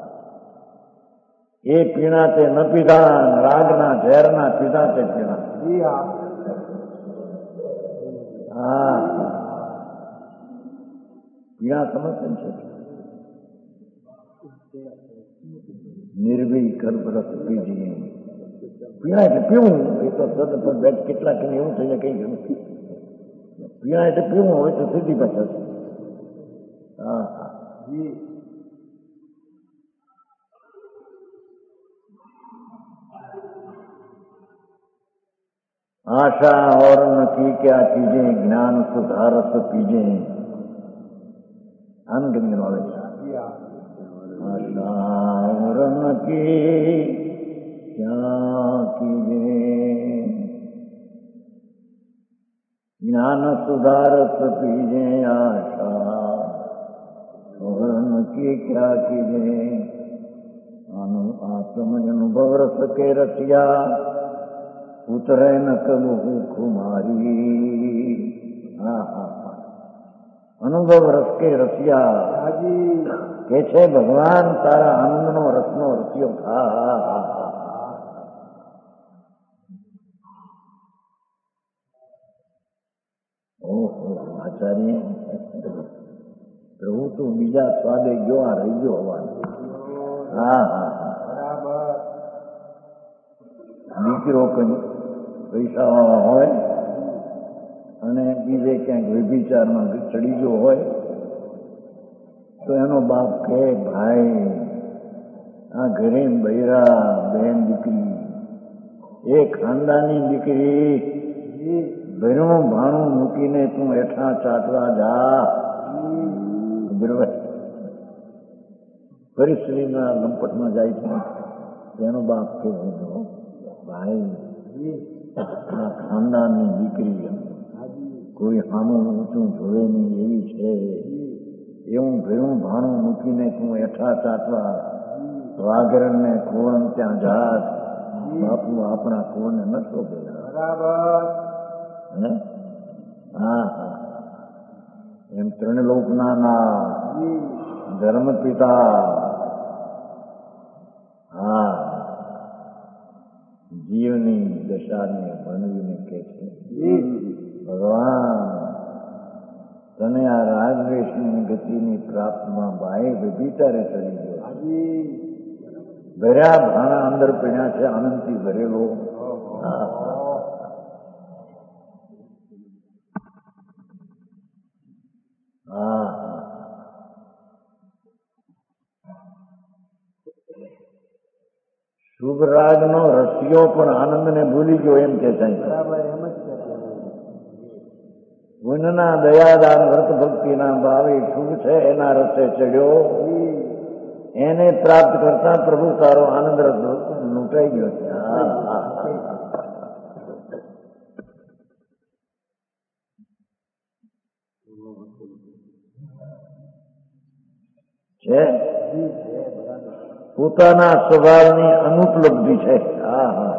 એ પીણા તે ન પીધા, રાગના ઝેરના પીધા તે પીણા. હા, પીણા સમજે છે. નિર્ભય ગર્ભરસ પીજીએ. પીણા એટલે પીવું, એ તો સદ પણ કેટલાક એવું થઈને કઈ ગયું. પીણા એટલે પીવું હોય તો સીધી ભાષા છે. હા હા, आशा और न की क्या चीजें, ज्ञान सुधारस पीजे. आनंद नॉलेज. आशा और न की क्या कीजे, ज्ञान सुधारस पीजे. आशा और न की क्या कीजे, आत्म अनुभव रस के रसिया, उतरे न कबू कुमारी. હા હા, અનુભવ રસ કે રસિયા કે છે ભગવાન તારા આનંદનો રસનો રસિયો. હા હા હા હા, ઓહો આચાર્ય પ્રભુ તું બીજા સ્વાદે ગયો, આ રહી ગયો હોવાનું. હા હા હા, દીકરો કઈ પૈસાવાળો હોય અને બીજે ક્યાંક વ્યભિચારમાં ચડી ગયો હોય તો એનો બાપ કહે, ભાઈ આ ઘરે બૈરા બેન દીકરી, એ ખાનદાની દીકરી, ભેરું ભાણું મૂકીને તું હેઠા ચાટવા જા. પરિસ્થિતિના લંપટમાં જાય છે. તેનો બાપ કહે, ભાઈ આ ખાનદાનની દીકરી કોઈ સામું ઊંચું જોવે નહીં એવી છે, એવું ભેરું ભાણું મૂકીને તું હેઠા ચાટવા વાઘરણને કુવન ત્યાં જાત. બાપુ આપણા કુવનને ન શોભે. બરાબર. હા હા, એમ ત્રણલોકના ના ધર્મ પિતા. હા, જીવની દશાને ભણવીને કહે છે, ભગવાન તને આ રાગદ્વેષની ગતિની પ્રાપ્તમાં બાહ્ય વ્યભિચારે ચડી ગયો. ભર્યા ભાણા અંદર પીણ્યા છે, આનંદથી ભરેલો. હા હા, શુભ રાગનો રસિયો પણ આનંદને ભૂલી ગયો એમ કે છે. ગુણના દયાદાન વ્રત ભક્તિના ભાવે શુભ છે એના રસે ચડ્યો, એને પ્રાપ્ત કરતા પ્રભુ તારો આનંદ રસ લૂંટાઈ ગયો છે. છે પોતાના સ્વભાવની અનુપલબ્ધિ છે. હા હા,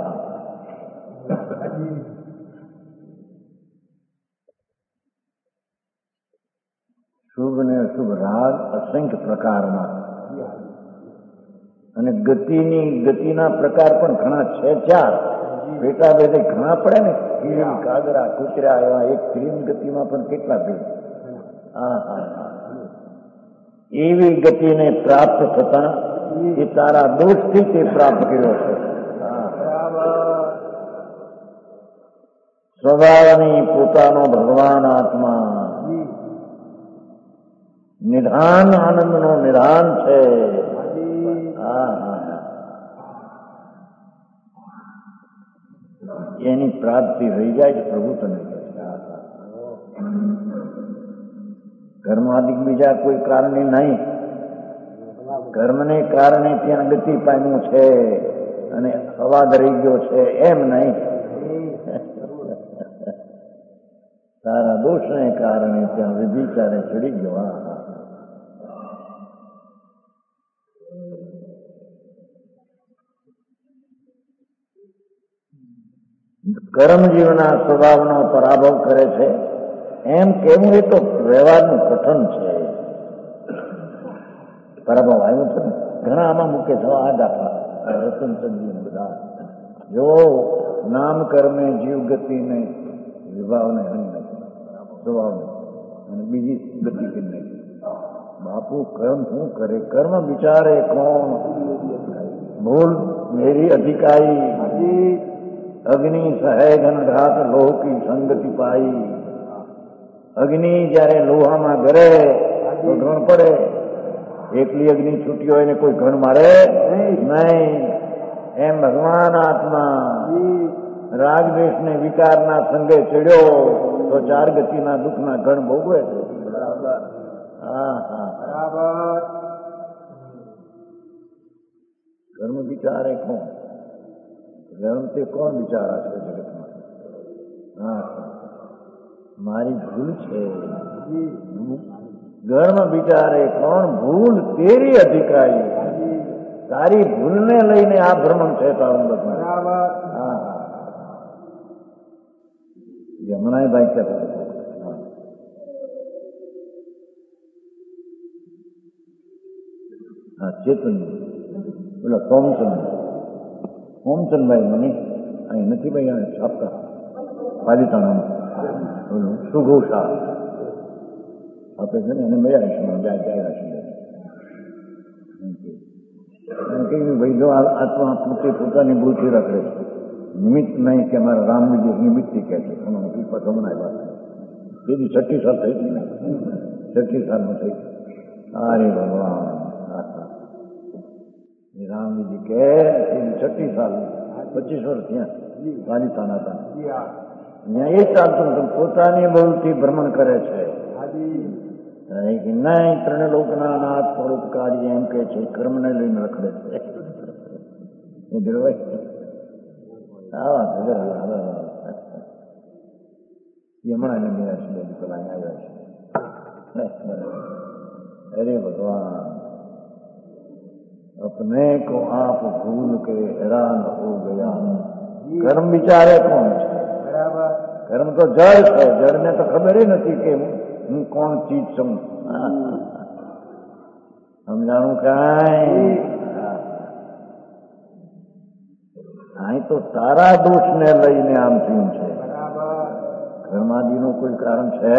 શુભ ને અશુભ રાગ અસંખ્ય પ્રકારના, અને ગતિના પ્રકાર પણ ઘણા છે. ચાર ભેટા ભેદે ઘણા પડે ને, કીડી કાગડા કૂતરા એવા એક ત્રીન ગતિમાં પણ કેટલા ભેદ. હા હા હા, એવી ગતિને પ્રાપ્ત થતા એ તારા દોષથી તે પ્રાપ્ત કર્યો છે. સ્વભાવની પોતાનો ભગવાન આત્મા નિધાન આનંદનો નિધાન છે. હા હા, એની પ્રાપ્તિ રહી જાય છે. પ્રભુ તને કર્માદિક બીજા કોઈ કારણે નહીં, કર્મને કારણે ત્યાં ગતિ પામ્યું છે અને અવાદ રહી ગયો છે એમ નહીં. તારા દોષને કારણે ત્યાં વિભિચારે ચડી ગયો. કર્મજીવના સ્વભાવનો પરાભવ કરે છે એમ કેવું એ તો વ્યવહારનું કથન છે. પરાભવ આવ્યો છે ને ઘણા આમાં મૂકે છે આ દાખલા રતનચંદજી બધા જો નામ કર્મે જીવ ગતિને વિભાવને હની નથી સ્વભાવને અને બીજી ગતિ કરી નાખી બાપુ કર્મ શું કરે કર્મ વિચારે કોણ ભૂલ મેરી અધિકારી અગ્નિ સહે ઘન ઘાત લોહ કી સંગતિ પાઈ અગ્નિ જયારે લોહામાં ગરે તો ઘણ પડે એકલી અગ્નિ છૂટી હોય ને કોઈ ઘણ મારે નહીં એમ ભગવાન આત્મા રાગ દ્વેષ ને વિકારના સંગે ચડ્યો તો ચાર ગતિના દુઃખના ઘણ ભોગવે છે. હા હા બરાબર. કર્મ વિચારે કોણ કર્મ તે કોણ વિચારા છે જગતમાં? હા મારી ભૂલ છે કર્મ વિચારે કોણ ભૂલ તેરી અધિકારી તારી ભૂલને લઈને આ ભ્રમણ છે તારું બધું. હા યમુનાએ ભાઈ કહેતા હા ચેતન પેલા સોમચંદભાઈ મને અહીં નથી ભાઈ આ છાપતા પાલિતાણામાં સુઘોષા આપે છે ને એને મજા આવીશું જાય ભાઈ જો આત્મા પોતે પોતાની ભૂલથી રાખે છે નિમિત્ત નહીં કે અમારા રામજી નિમિત્તથી કહે છે એનો પાછો બનાવી વાત એની 36 સાલ થઈ ગઈ ને 36 સાલમાં થઈ અરે ભગવાન રામજી કે એની 36 સાલ 25 વર્ષ ત્યાં પાલિતાણા હતા ત્યાં એ ચાલતું પોતાની બહુથી ભ્રમણ કરે છે કે નહીં ત્રણે લોકના નાથ પરોપકારી એમ કે છે કર્મને લઈને રખડે છે એ ધીરવાય હમણાં એને મેળા છે બે પેલા આવ્યા છે અરે ભગવાન अपने को आप भूल के हैरान हो गया कर्म विचारे કોણ છે? કર્મ તો જળ છે જળને તો ખબર નથી કે હું કોણ ચીજ છું સમજાણું કાંઈ અહીં તો તારા દોષને લઈને આમ થયું છે કર્માદિનું કોઈ કારણ છે.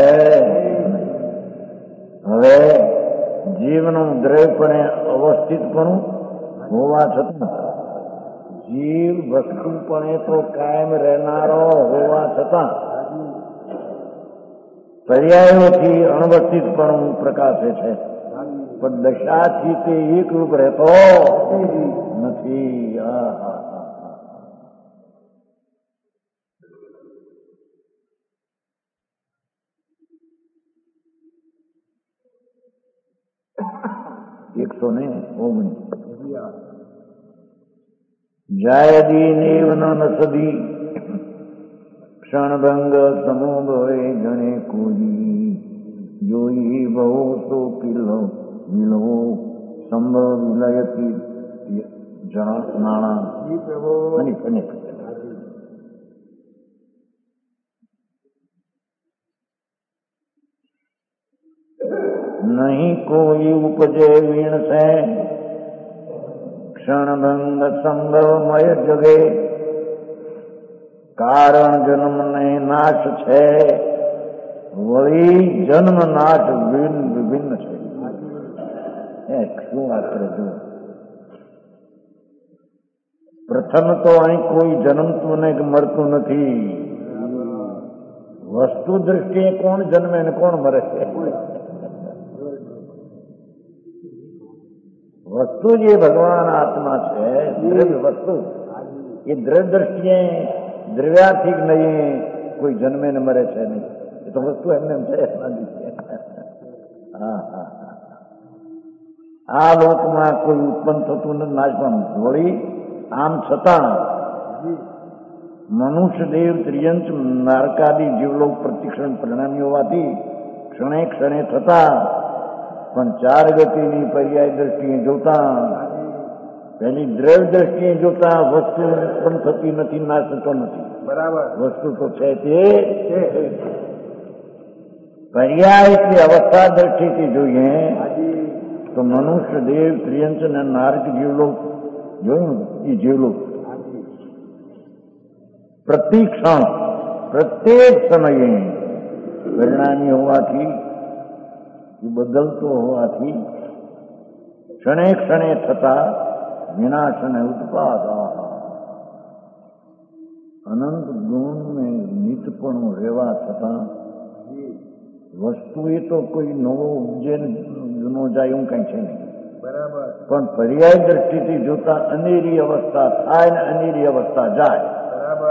હવે જીવનું દ્રવ્યપણે અવસ્થિતપણું હોવા છતાં જીવ વસ્તુપણે તો કાયમ રહેનારો હોવા છતાં પર્યાયોથી અણવસ્થિતપણું પ્રકાશે છે પણ દશાથી તે એકરૂપ રહેતો નથી. એકસો ને 19 જાયદી નેવ ન સદી ક્ષણભંગ સમો ભવે ગણે કોઈ જોઈ બહુ તો કિલ્લો મિલવો સંભવ વિલયતી નાણા અનેક नहीं कोई उपजे वीण से क्षणभंग संभवमय जगे कारण जन्म ने नाश છે વળી જન્મ નાશ વિભિન્ન છે. શું વાત કરે જો પ્રથમ તો અહીં કોઈ જન્મતું ને મરતું નથી. વસ્તુ દ્રષ્ટિએ કોણ જન્મે ને કોણ મરે છે? વસ્તુ જે ભગવાન આત્મા છે દ્રવ્ય વસ્તુ એ દ્રવ્ય દ્રષ્ટિએ દ્રવ્યાર્થિક નહીં કોઈ જન્મે ને મરે છે નહીં એ તો વસ્તુ એમને એમ છે. આ લોકમાં કોઈ ઉત્પન્ન થતું નથી નાશ પામતું. વળી આમ છતાં મનુષ્ય દેવ ત્રિયંચ નારકાદી જીવલોક પ્રતિક્ષણ પરિણામી હોવાથી ક્ષણે ક્ષણે થતા પણ ચાર ગતિની પર્યાય દ્રષ્ટિએ જોતા પેલી દ્રવ્ય દ્રષ્ટિએ જોતા વસ્તુ પણ થતી નથી નાશ થતો નથી. બરાબર વસ્તુ તો છે તે પર્યાય એટલે અવસ્થા દ્રષ્ટિથી જોઈએ તો મનુષ્ય દેવ, ત્રિયંચ અને નારક જીવલોક જોયું, એ જીવલોક પ્રતિક્ષણ પ્રત્યેક સમયે પરિણામી હોવાથી, એ બદલતો હોવાથી ક્ષણે ક્ષણે થતા વિનાશ અને ઉત્પાદ અનંત ગુણ ને નિતપણું રહેવા છતાં વસ્તુ એ તો કોઈ નવો ઉપજે જૂનો જાય એવું કઈ છે નહીં. બરાબર. પણ પર્યાય દ્રષ્ટિથી જોતા અનેરી અવસ્થા થાય ને અનેરી અવસ્થા જાય. બરાબર.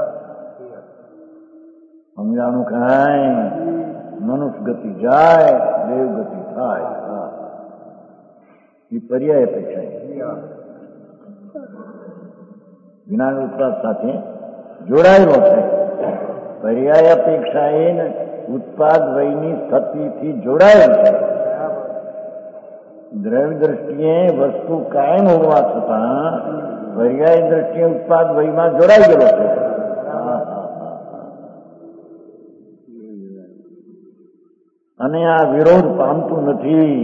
સમજાણું કાંઈ મનુષ્ય ગતિ જાય, દેવ ગતિ થાય. એ પર્યાય અપેક્ષા વિનાશ ઉત્પાદ સાથે જોડાયેલો છે. પર્યાય અપેક્ષા એ ઉત્પાદ વયની સ્થિતિથી જોડાયેલ છે. દ્રવ્ય દ્રષ્ટિએ વસ્તુ કાયમ હોવા છતાં પર્યાય દ્રષ્ટિએ ઉત્પાદ વયમાં જોડાઈ ગયેલો છે. અને આ વિરોધ પામતું નથી.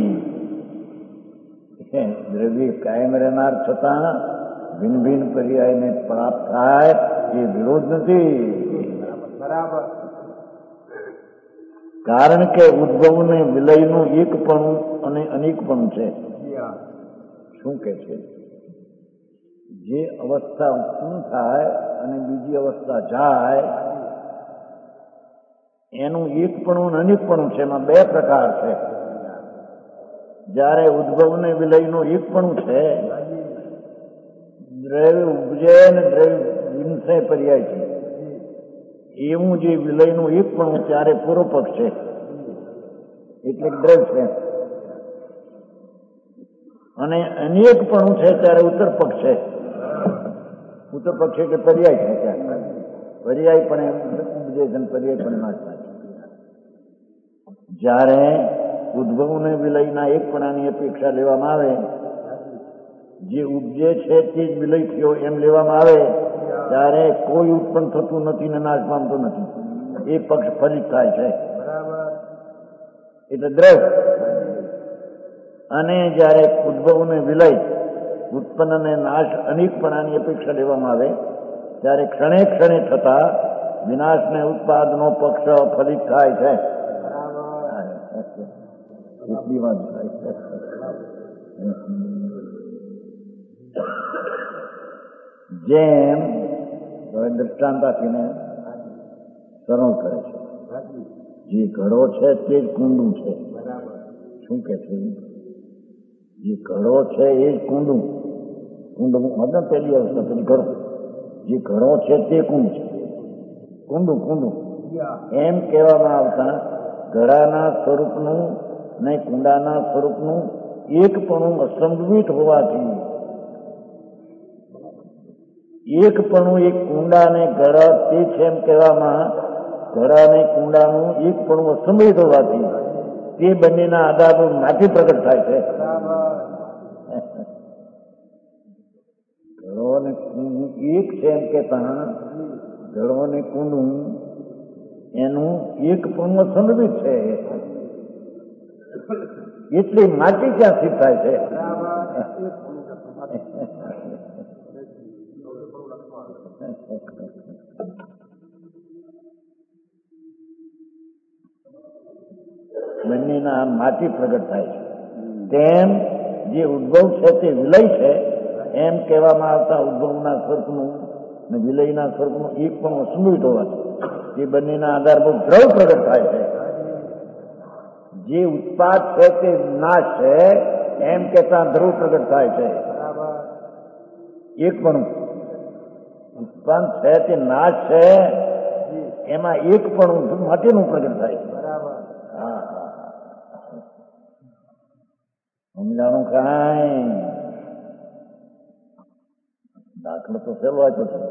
દ્રવ્ય કાયમ રહેનાર છતાં ભિન્ન ભિન્ન પર્યાયને પ્રાપ્ત થાય એ વિરોધ નથી. બરાબર. કારણ કે ઉદ્ભવ ને વિલયનું એકપણું અને અનેકપણું છે. શું કે છે? જે અવસ્થા ઉત્પન્ન થાય અને બીજી અવસ્થા જાય એનું એકપણું અને અનેકપણું છે. એમાં બે પ્રકાર છે. જ્યારે ઉદ્ભવ ને વિલયનું એકપણું છે, દ્રવ્ય ઉપજે ને દ્રવ્ય વિનશે પર્યાય છે, એવું જે વિલયનું એકપણું ત્યારે પૂર્વ પક્ષ છે, એટલે દ્રવ્ય છે. અને અનેકપણું છે ત્યારે ઉત્તર પક્ષ છે. ઉત્તર પક્ષ એટલે પર્યાય છે. ત્યાં પર્યાય પણ ઉપજે છે, પર્યાય પણ નાશ થાય. જ્યારે ઉદ્ભવ ને વિલયના એકપણાની અપેક્ષા લેવામાં આવે, જે ઉપજે છે તે જ વિલય થયો એમ લેવામાં આવે, ત્યારે કોઈ ઉત્પન્ન થતું નથી ને નાશ પામતો નથી. એ પક્ષ ફલિત થાય છે. એટલે દ્રવ્ય. અને જ્યારે ઉદ્ભવ ને વિલય ઉત્પન્ન અને નાશ અનેકપણાની અપેક્ષા લેવામાં આવે ત્યારે ક્ષણે ક્ષણે થતા વિનાશ ને ઉત્પાદનો પક્ષ ફલિત થાય છે. એટલી વાત થાય. જેમ દ્રષ્ટાંત આપીને સરળ કરે છે. જે ઘડો છે તે જ કુંડું છે. શું કે છે? જે ઘડો છે એ જ કુંડું. કુંડું મતલબ પહેલી અવસ્થા પેલી ઘડો. જે ઘડો છે તે કુંડ છે. કુંડું કુંડું એમ કહેવામાં આવતા ઘડાના સ્વરૂપનું ને કુંડાના સ્વરૂપનું એકપણું અસંગવિત હોવાથી એકપણું એક કુંડા ને ઘડા તે છે એમ કહેવામાં ઘડા ને કુંડાનું એકપણું અસંગવિત હોવાથી તે બંનેના આધાર પર માથી પ્રગટ થાય છે. ઘડો ને કુંડું એક છે એમ કહેતા ઘડો ને કુંડું એનું એકપણું અસંગવિત છે. એટલી માટી ક્યાં સ્થિત થાય છે? બંનેના માટી પ્રગટ થાય છે. તેમ જે ઉદ્ભવ છે તે વિલય છે એમ કહેવામાં આવતા ઉદ્ભવના સ્વરૂપનું અને વિલયના સ્વરૂપનું એક પણ અસંગવિત હોવાથી એ બંનેના આધાર પર દ્રવ પ્રગટ થાય છે. જે ઉત્પાદ છે તે નાશ છે એમ કહેતા ધ્રુવ પ્રગટ થાય છે. એક પણ ઉત્પાદ છે તે નાશ છે એમાં એક પણ માટેનું પ્રગટ થાય છે. સમજાણું કાંઈ? દાખલો તો સહેલો આપ્યો છે.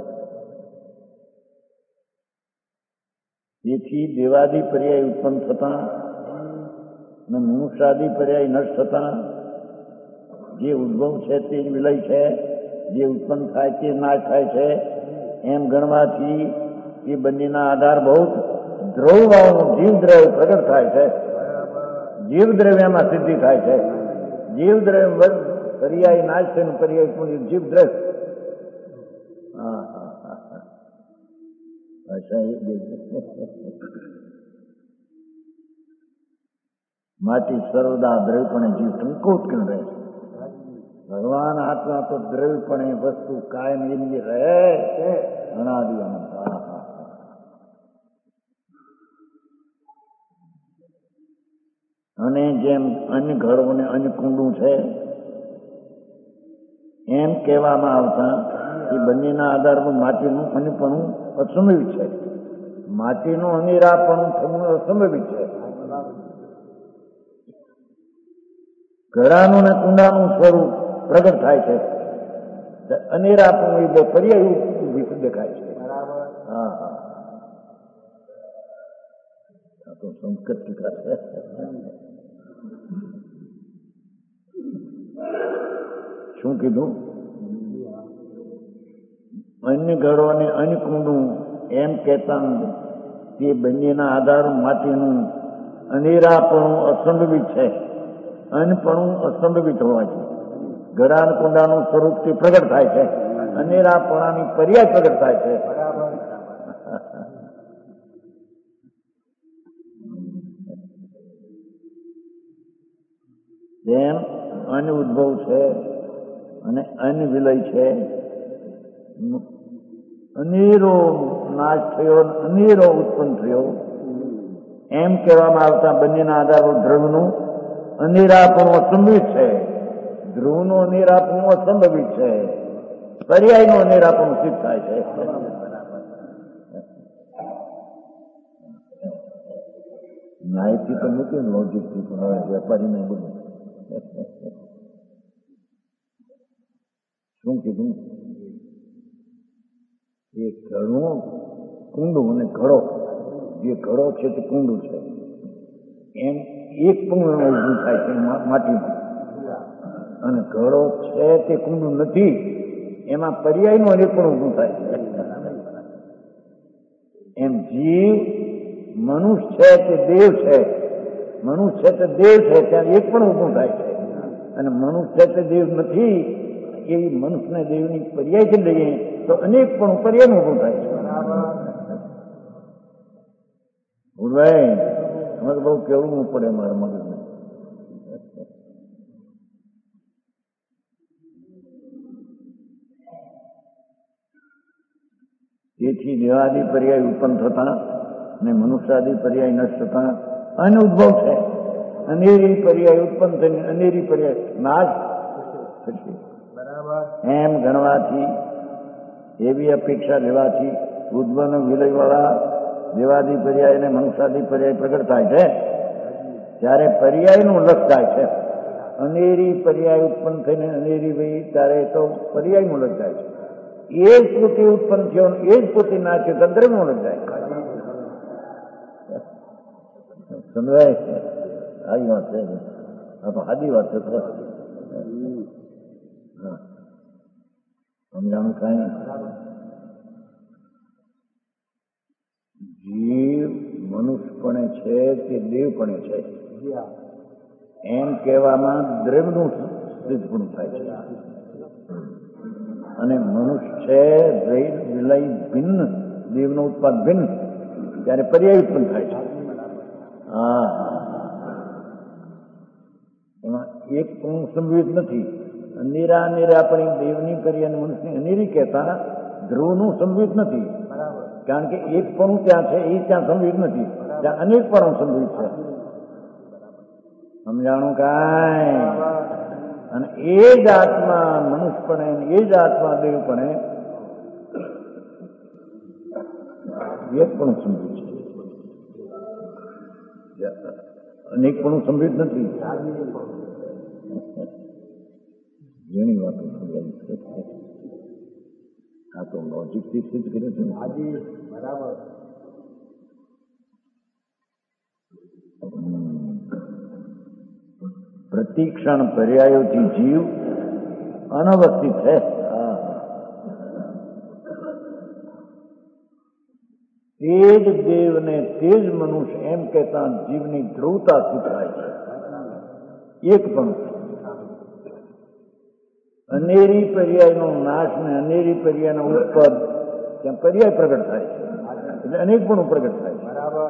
તેથી દેવાદી પર્યાય ઉત્પન્ન થતા અને મનુષ્યાદી પર્યાય નષ્ટ થતા જે ઉદ્ભવ છે તે જ વિલય છે, જે ઉત્પન્ન થાય તે નાશ થાય છે એમ ગણવાથી એ બંનેના આધાર બહુ દ્રવ્યનું જીવ દ્રવ્ય પ્રગટ થાય છે. જીવ દ્રવ્યમાં સિદ્ધિ થાય છે. જીવ દ્રવ્ય પર્યાય નાશ થઈને પર્યાય પુણ્ય જીવ દ્રવ્ય. હા હા હા હા ભાષા એ બે માટી સર્વદા દ્રવ્યપણે જીવ ટંકોત કેમ રહે છે. ભગવાન આત્મા તો દ્રવ્યપણે વસ્તુ કાયમ એની રહે છે અનાદિ અનંત. અને જેમ અન્ય ઘડોને અન્ય કુંડું છે એમ કહેવામાં આવતા એ બંનેના આધારમાં માટીનું અન્યપણું અસંભવિત છે. માટીનું અનિરાપણું થવું અસંભવિત છે. ઘડાનું ને કુંડાનું સ્વરૂપ પ્રગટ થાય છે. અનિરાપણું એ બે પર્યાય દેખાય છે. હા હા આ તો સંસ્કૃત ટીકા છે. શું કીધું? અન્ય ઘડો અને અન્ય કુંડું એમ કહેતા તે બંનેના આધાર માટીનું અનિરાપણું અસંભવિત છે. અન્યપણું અસંભવિત હોવાથી ઘડા અને કુંડાનું સ્વરૂપ તે પ્રગટ થાય છે. અનિરાપણાની પર્યાય પ્રગટ થાય છે. જેમ અન્ય ઉદ્ભવ છે અને અન્ય વિલય છે. અનેરો નાશ થયો, અનેરો ઉત્પન્ન થયો એમ કહેવામાં આવતા બંનેના આધારો ધ્રુવનું અનિરાપણું અસંભવિત છે. ધ્રુવનું અનિરાપણું અસંભવિત છે. પર્યાયનું અનિરાપણું સિદ્ધ થાય છે. ન્યાયથી તો મૂક્યું ને લોજિકથી પણ હવે વેપારી નહીં બોલું. શું કીધું? એ ઘડું કુંડું અને ઘડો, જે ઘડો છે તે કુંડું છે એમ એક પણ ઊભું થાય છે માટીમાં. અને ઘડો છે તે કુંડું નથી એમાં પર્યાયનું અનેક પણ ઊભું થાય છે. એમ જીવ મનુષ્ય છે તે દેવ છે, મનુષ્ય છે તે દેવ છે ત્યાં એક પણ ઊભું થાય છે. અને મનુષ્ય તે દેવ નથી એવી મનુષ્યને દેવની પર્યાયથી લઈએ તો અનેક પણ પર્યાય ઊભું થાય છે. ભાઈ અમારે બહુ કેવું પડે મારા મગજને. તેથી દેવાદી પર્યાય ઉત્પન્ન થતા અને મનુષ્યાદી પર્યાય નષ્ટ થતા અન્ય ઉદ્ભવ છે. અનેરી પર્યાય ઉત્પન્ન થઈને અનેરી પર્યાય નાશ થશે. એમ ગણવાથી, એવી અપેક્ષા લેવાથી ઉદ્ભવનો વિલયવાળા દેવાદી પર્યાય અને મનુષ્યાદી પર્યાય પ્રગટ થાય છે. ત્યારે પર્યાયનું લક્ષ થાય છે. અનેરી પર્યાય ઉત્પન્ન થઈને અનેરી વહી ત્યારે તો પર્યાયનું લક્ષ થાય છે. એ જ પોતે ઉત્પન્ન થયો એ જ પોતે ના થયો તો દ્રવ્યનું લક્ષ જાય. સમજાય છે? આવી વાત છે. આ તો આદી વાત છે. સમજાણું કાંઈ જીવ મનુષ્યપણે છે કે દેવપણે છે એમ કહેવામાં દ્રવ્યનું સિદ્ધપણું થાય છે. અને મનુષ્ય વિલય ભિન્ન, દેવનો ઉત્પાદ ભિન્ન, ત્યારે પર્યાય ઉત્પન્ન થાય છે. હા એમાં એક પણ સંભવિત નથી. નિરાપણી દેવની પર્યાય અને મનુષ્યની અનેરી કહેતા ધ્રુવનું સંભવિત નથી. કારણ કે એક પણ ત્યાં છે એ ત્યાં સંભવિત નથી, ત્યાં અનેક પણ સંભવિત છે. સમજાણું કાંઈ? અને એ જ આત્મા મનુષ્યપણે, એ જ આત્મા દેવપણે એક પણ સંભવિત છે, અનેક પણ સંભવિત નથી. ઘણી વાતો સમજાવી છે. આ તો લોજિકથી સિદ્ધ કરે છે. બરાબર. પ્રતિક્ષણ પર્યાયોથી જીવ અનવસ્થિત છે. તે જ દેવને તે જ મનુષ્ય એમ કહેતા જીવની ધ્રુવતા સિદ્ધ થાય છે. એક પણ અનેરી પર્યાયનો નાશ ને અનેરી પર્યાયનો ઉત્પદ ત્યાં પર્યાય પ્રગટ થાય છે એટલે અનેક પણ પ્રગટ થાય છે. બરાબર.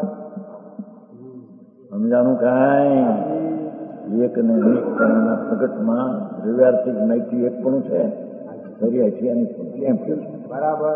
સમજાણું કાંઈ એક ને અનેક પણના પ્રગટમાં દ્રવ્યાર્થિક નૈતિક એક પણ છે, પર્યાય છે અનેક પણ છે એમ કે છે. બરાબર.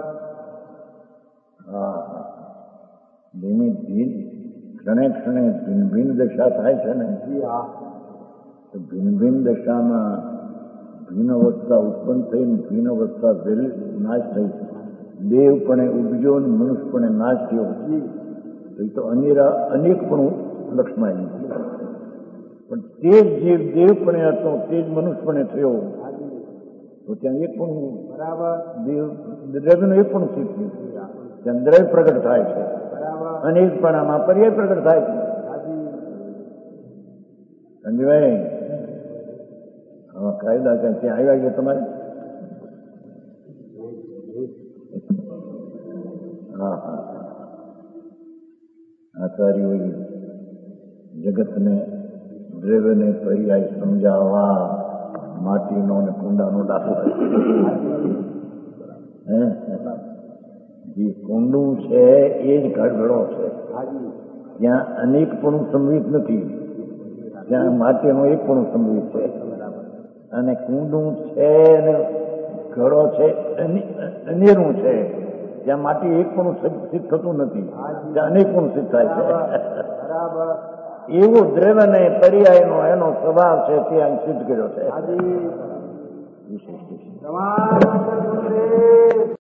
હા ધીમે ધીમે ક્ષણે ક્ષણે ભિન્ન ભિન્ન દશા થાય છે ને, જી હા. તો ભિન્ન ભિન્ન દશામાં ભિન્ન અવસ્થા ઉત્પન્ન થઈને ભિન્ન અવસ્થા નાશ થઈ, દેવપણે ઉપજો ને મનુષ્યપણે નાશ થયો, તો એ તો અનેકપણું લક્ષ્માય પણ તે જ જીવ દેવપણે હતો તે જ મનુષ્યપણે થયો તો ત્યાં એક પણ બરાબર. દ્રવ્યનું એક પણ સ્થિત થયું, ત્યાં દ્રવ્ય પ્રગટ થાય છે, બરાબર. અનેકપણામાં પર્યાય પ્રગટ થાય છે. સંજયભાઈ હા કાયદા ક્યાં ત્યાં આવ્યા છે તમારે? હા હા આચાર્યોએ જગતને દ્રવ્યને પર્યાય સમજાવવા માટીનો અને કુંડાનો દાખલો જે કુંડું છે એ જ ઘડઘડો છે, ત્યાં અનેક પણ સંવિત નથી, ત્યાં માટીનો એક પણ સંવિત છે, અને કુંડું છે અને ઘડો છે અનેરું છે, જ્યાં માટી એક પણ સિદ્ધ થતું નથી, ત્યાં અનેક પણ સિદ્ધ થાય છે. બરાબર. એવો દ્રવ્યને પર્યાયનો એનો સ્વભાવ છે તે અહીં સિદ્ધ કર્યો છે. હાજી. વિશેષ તમારા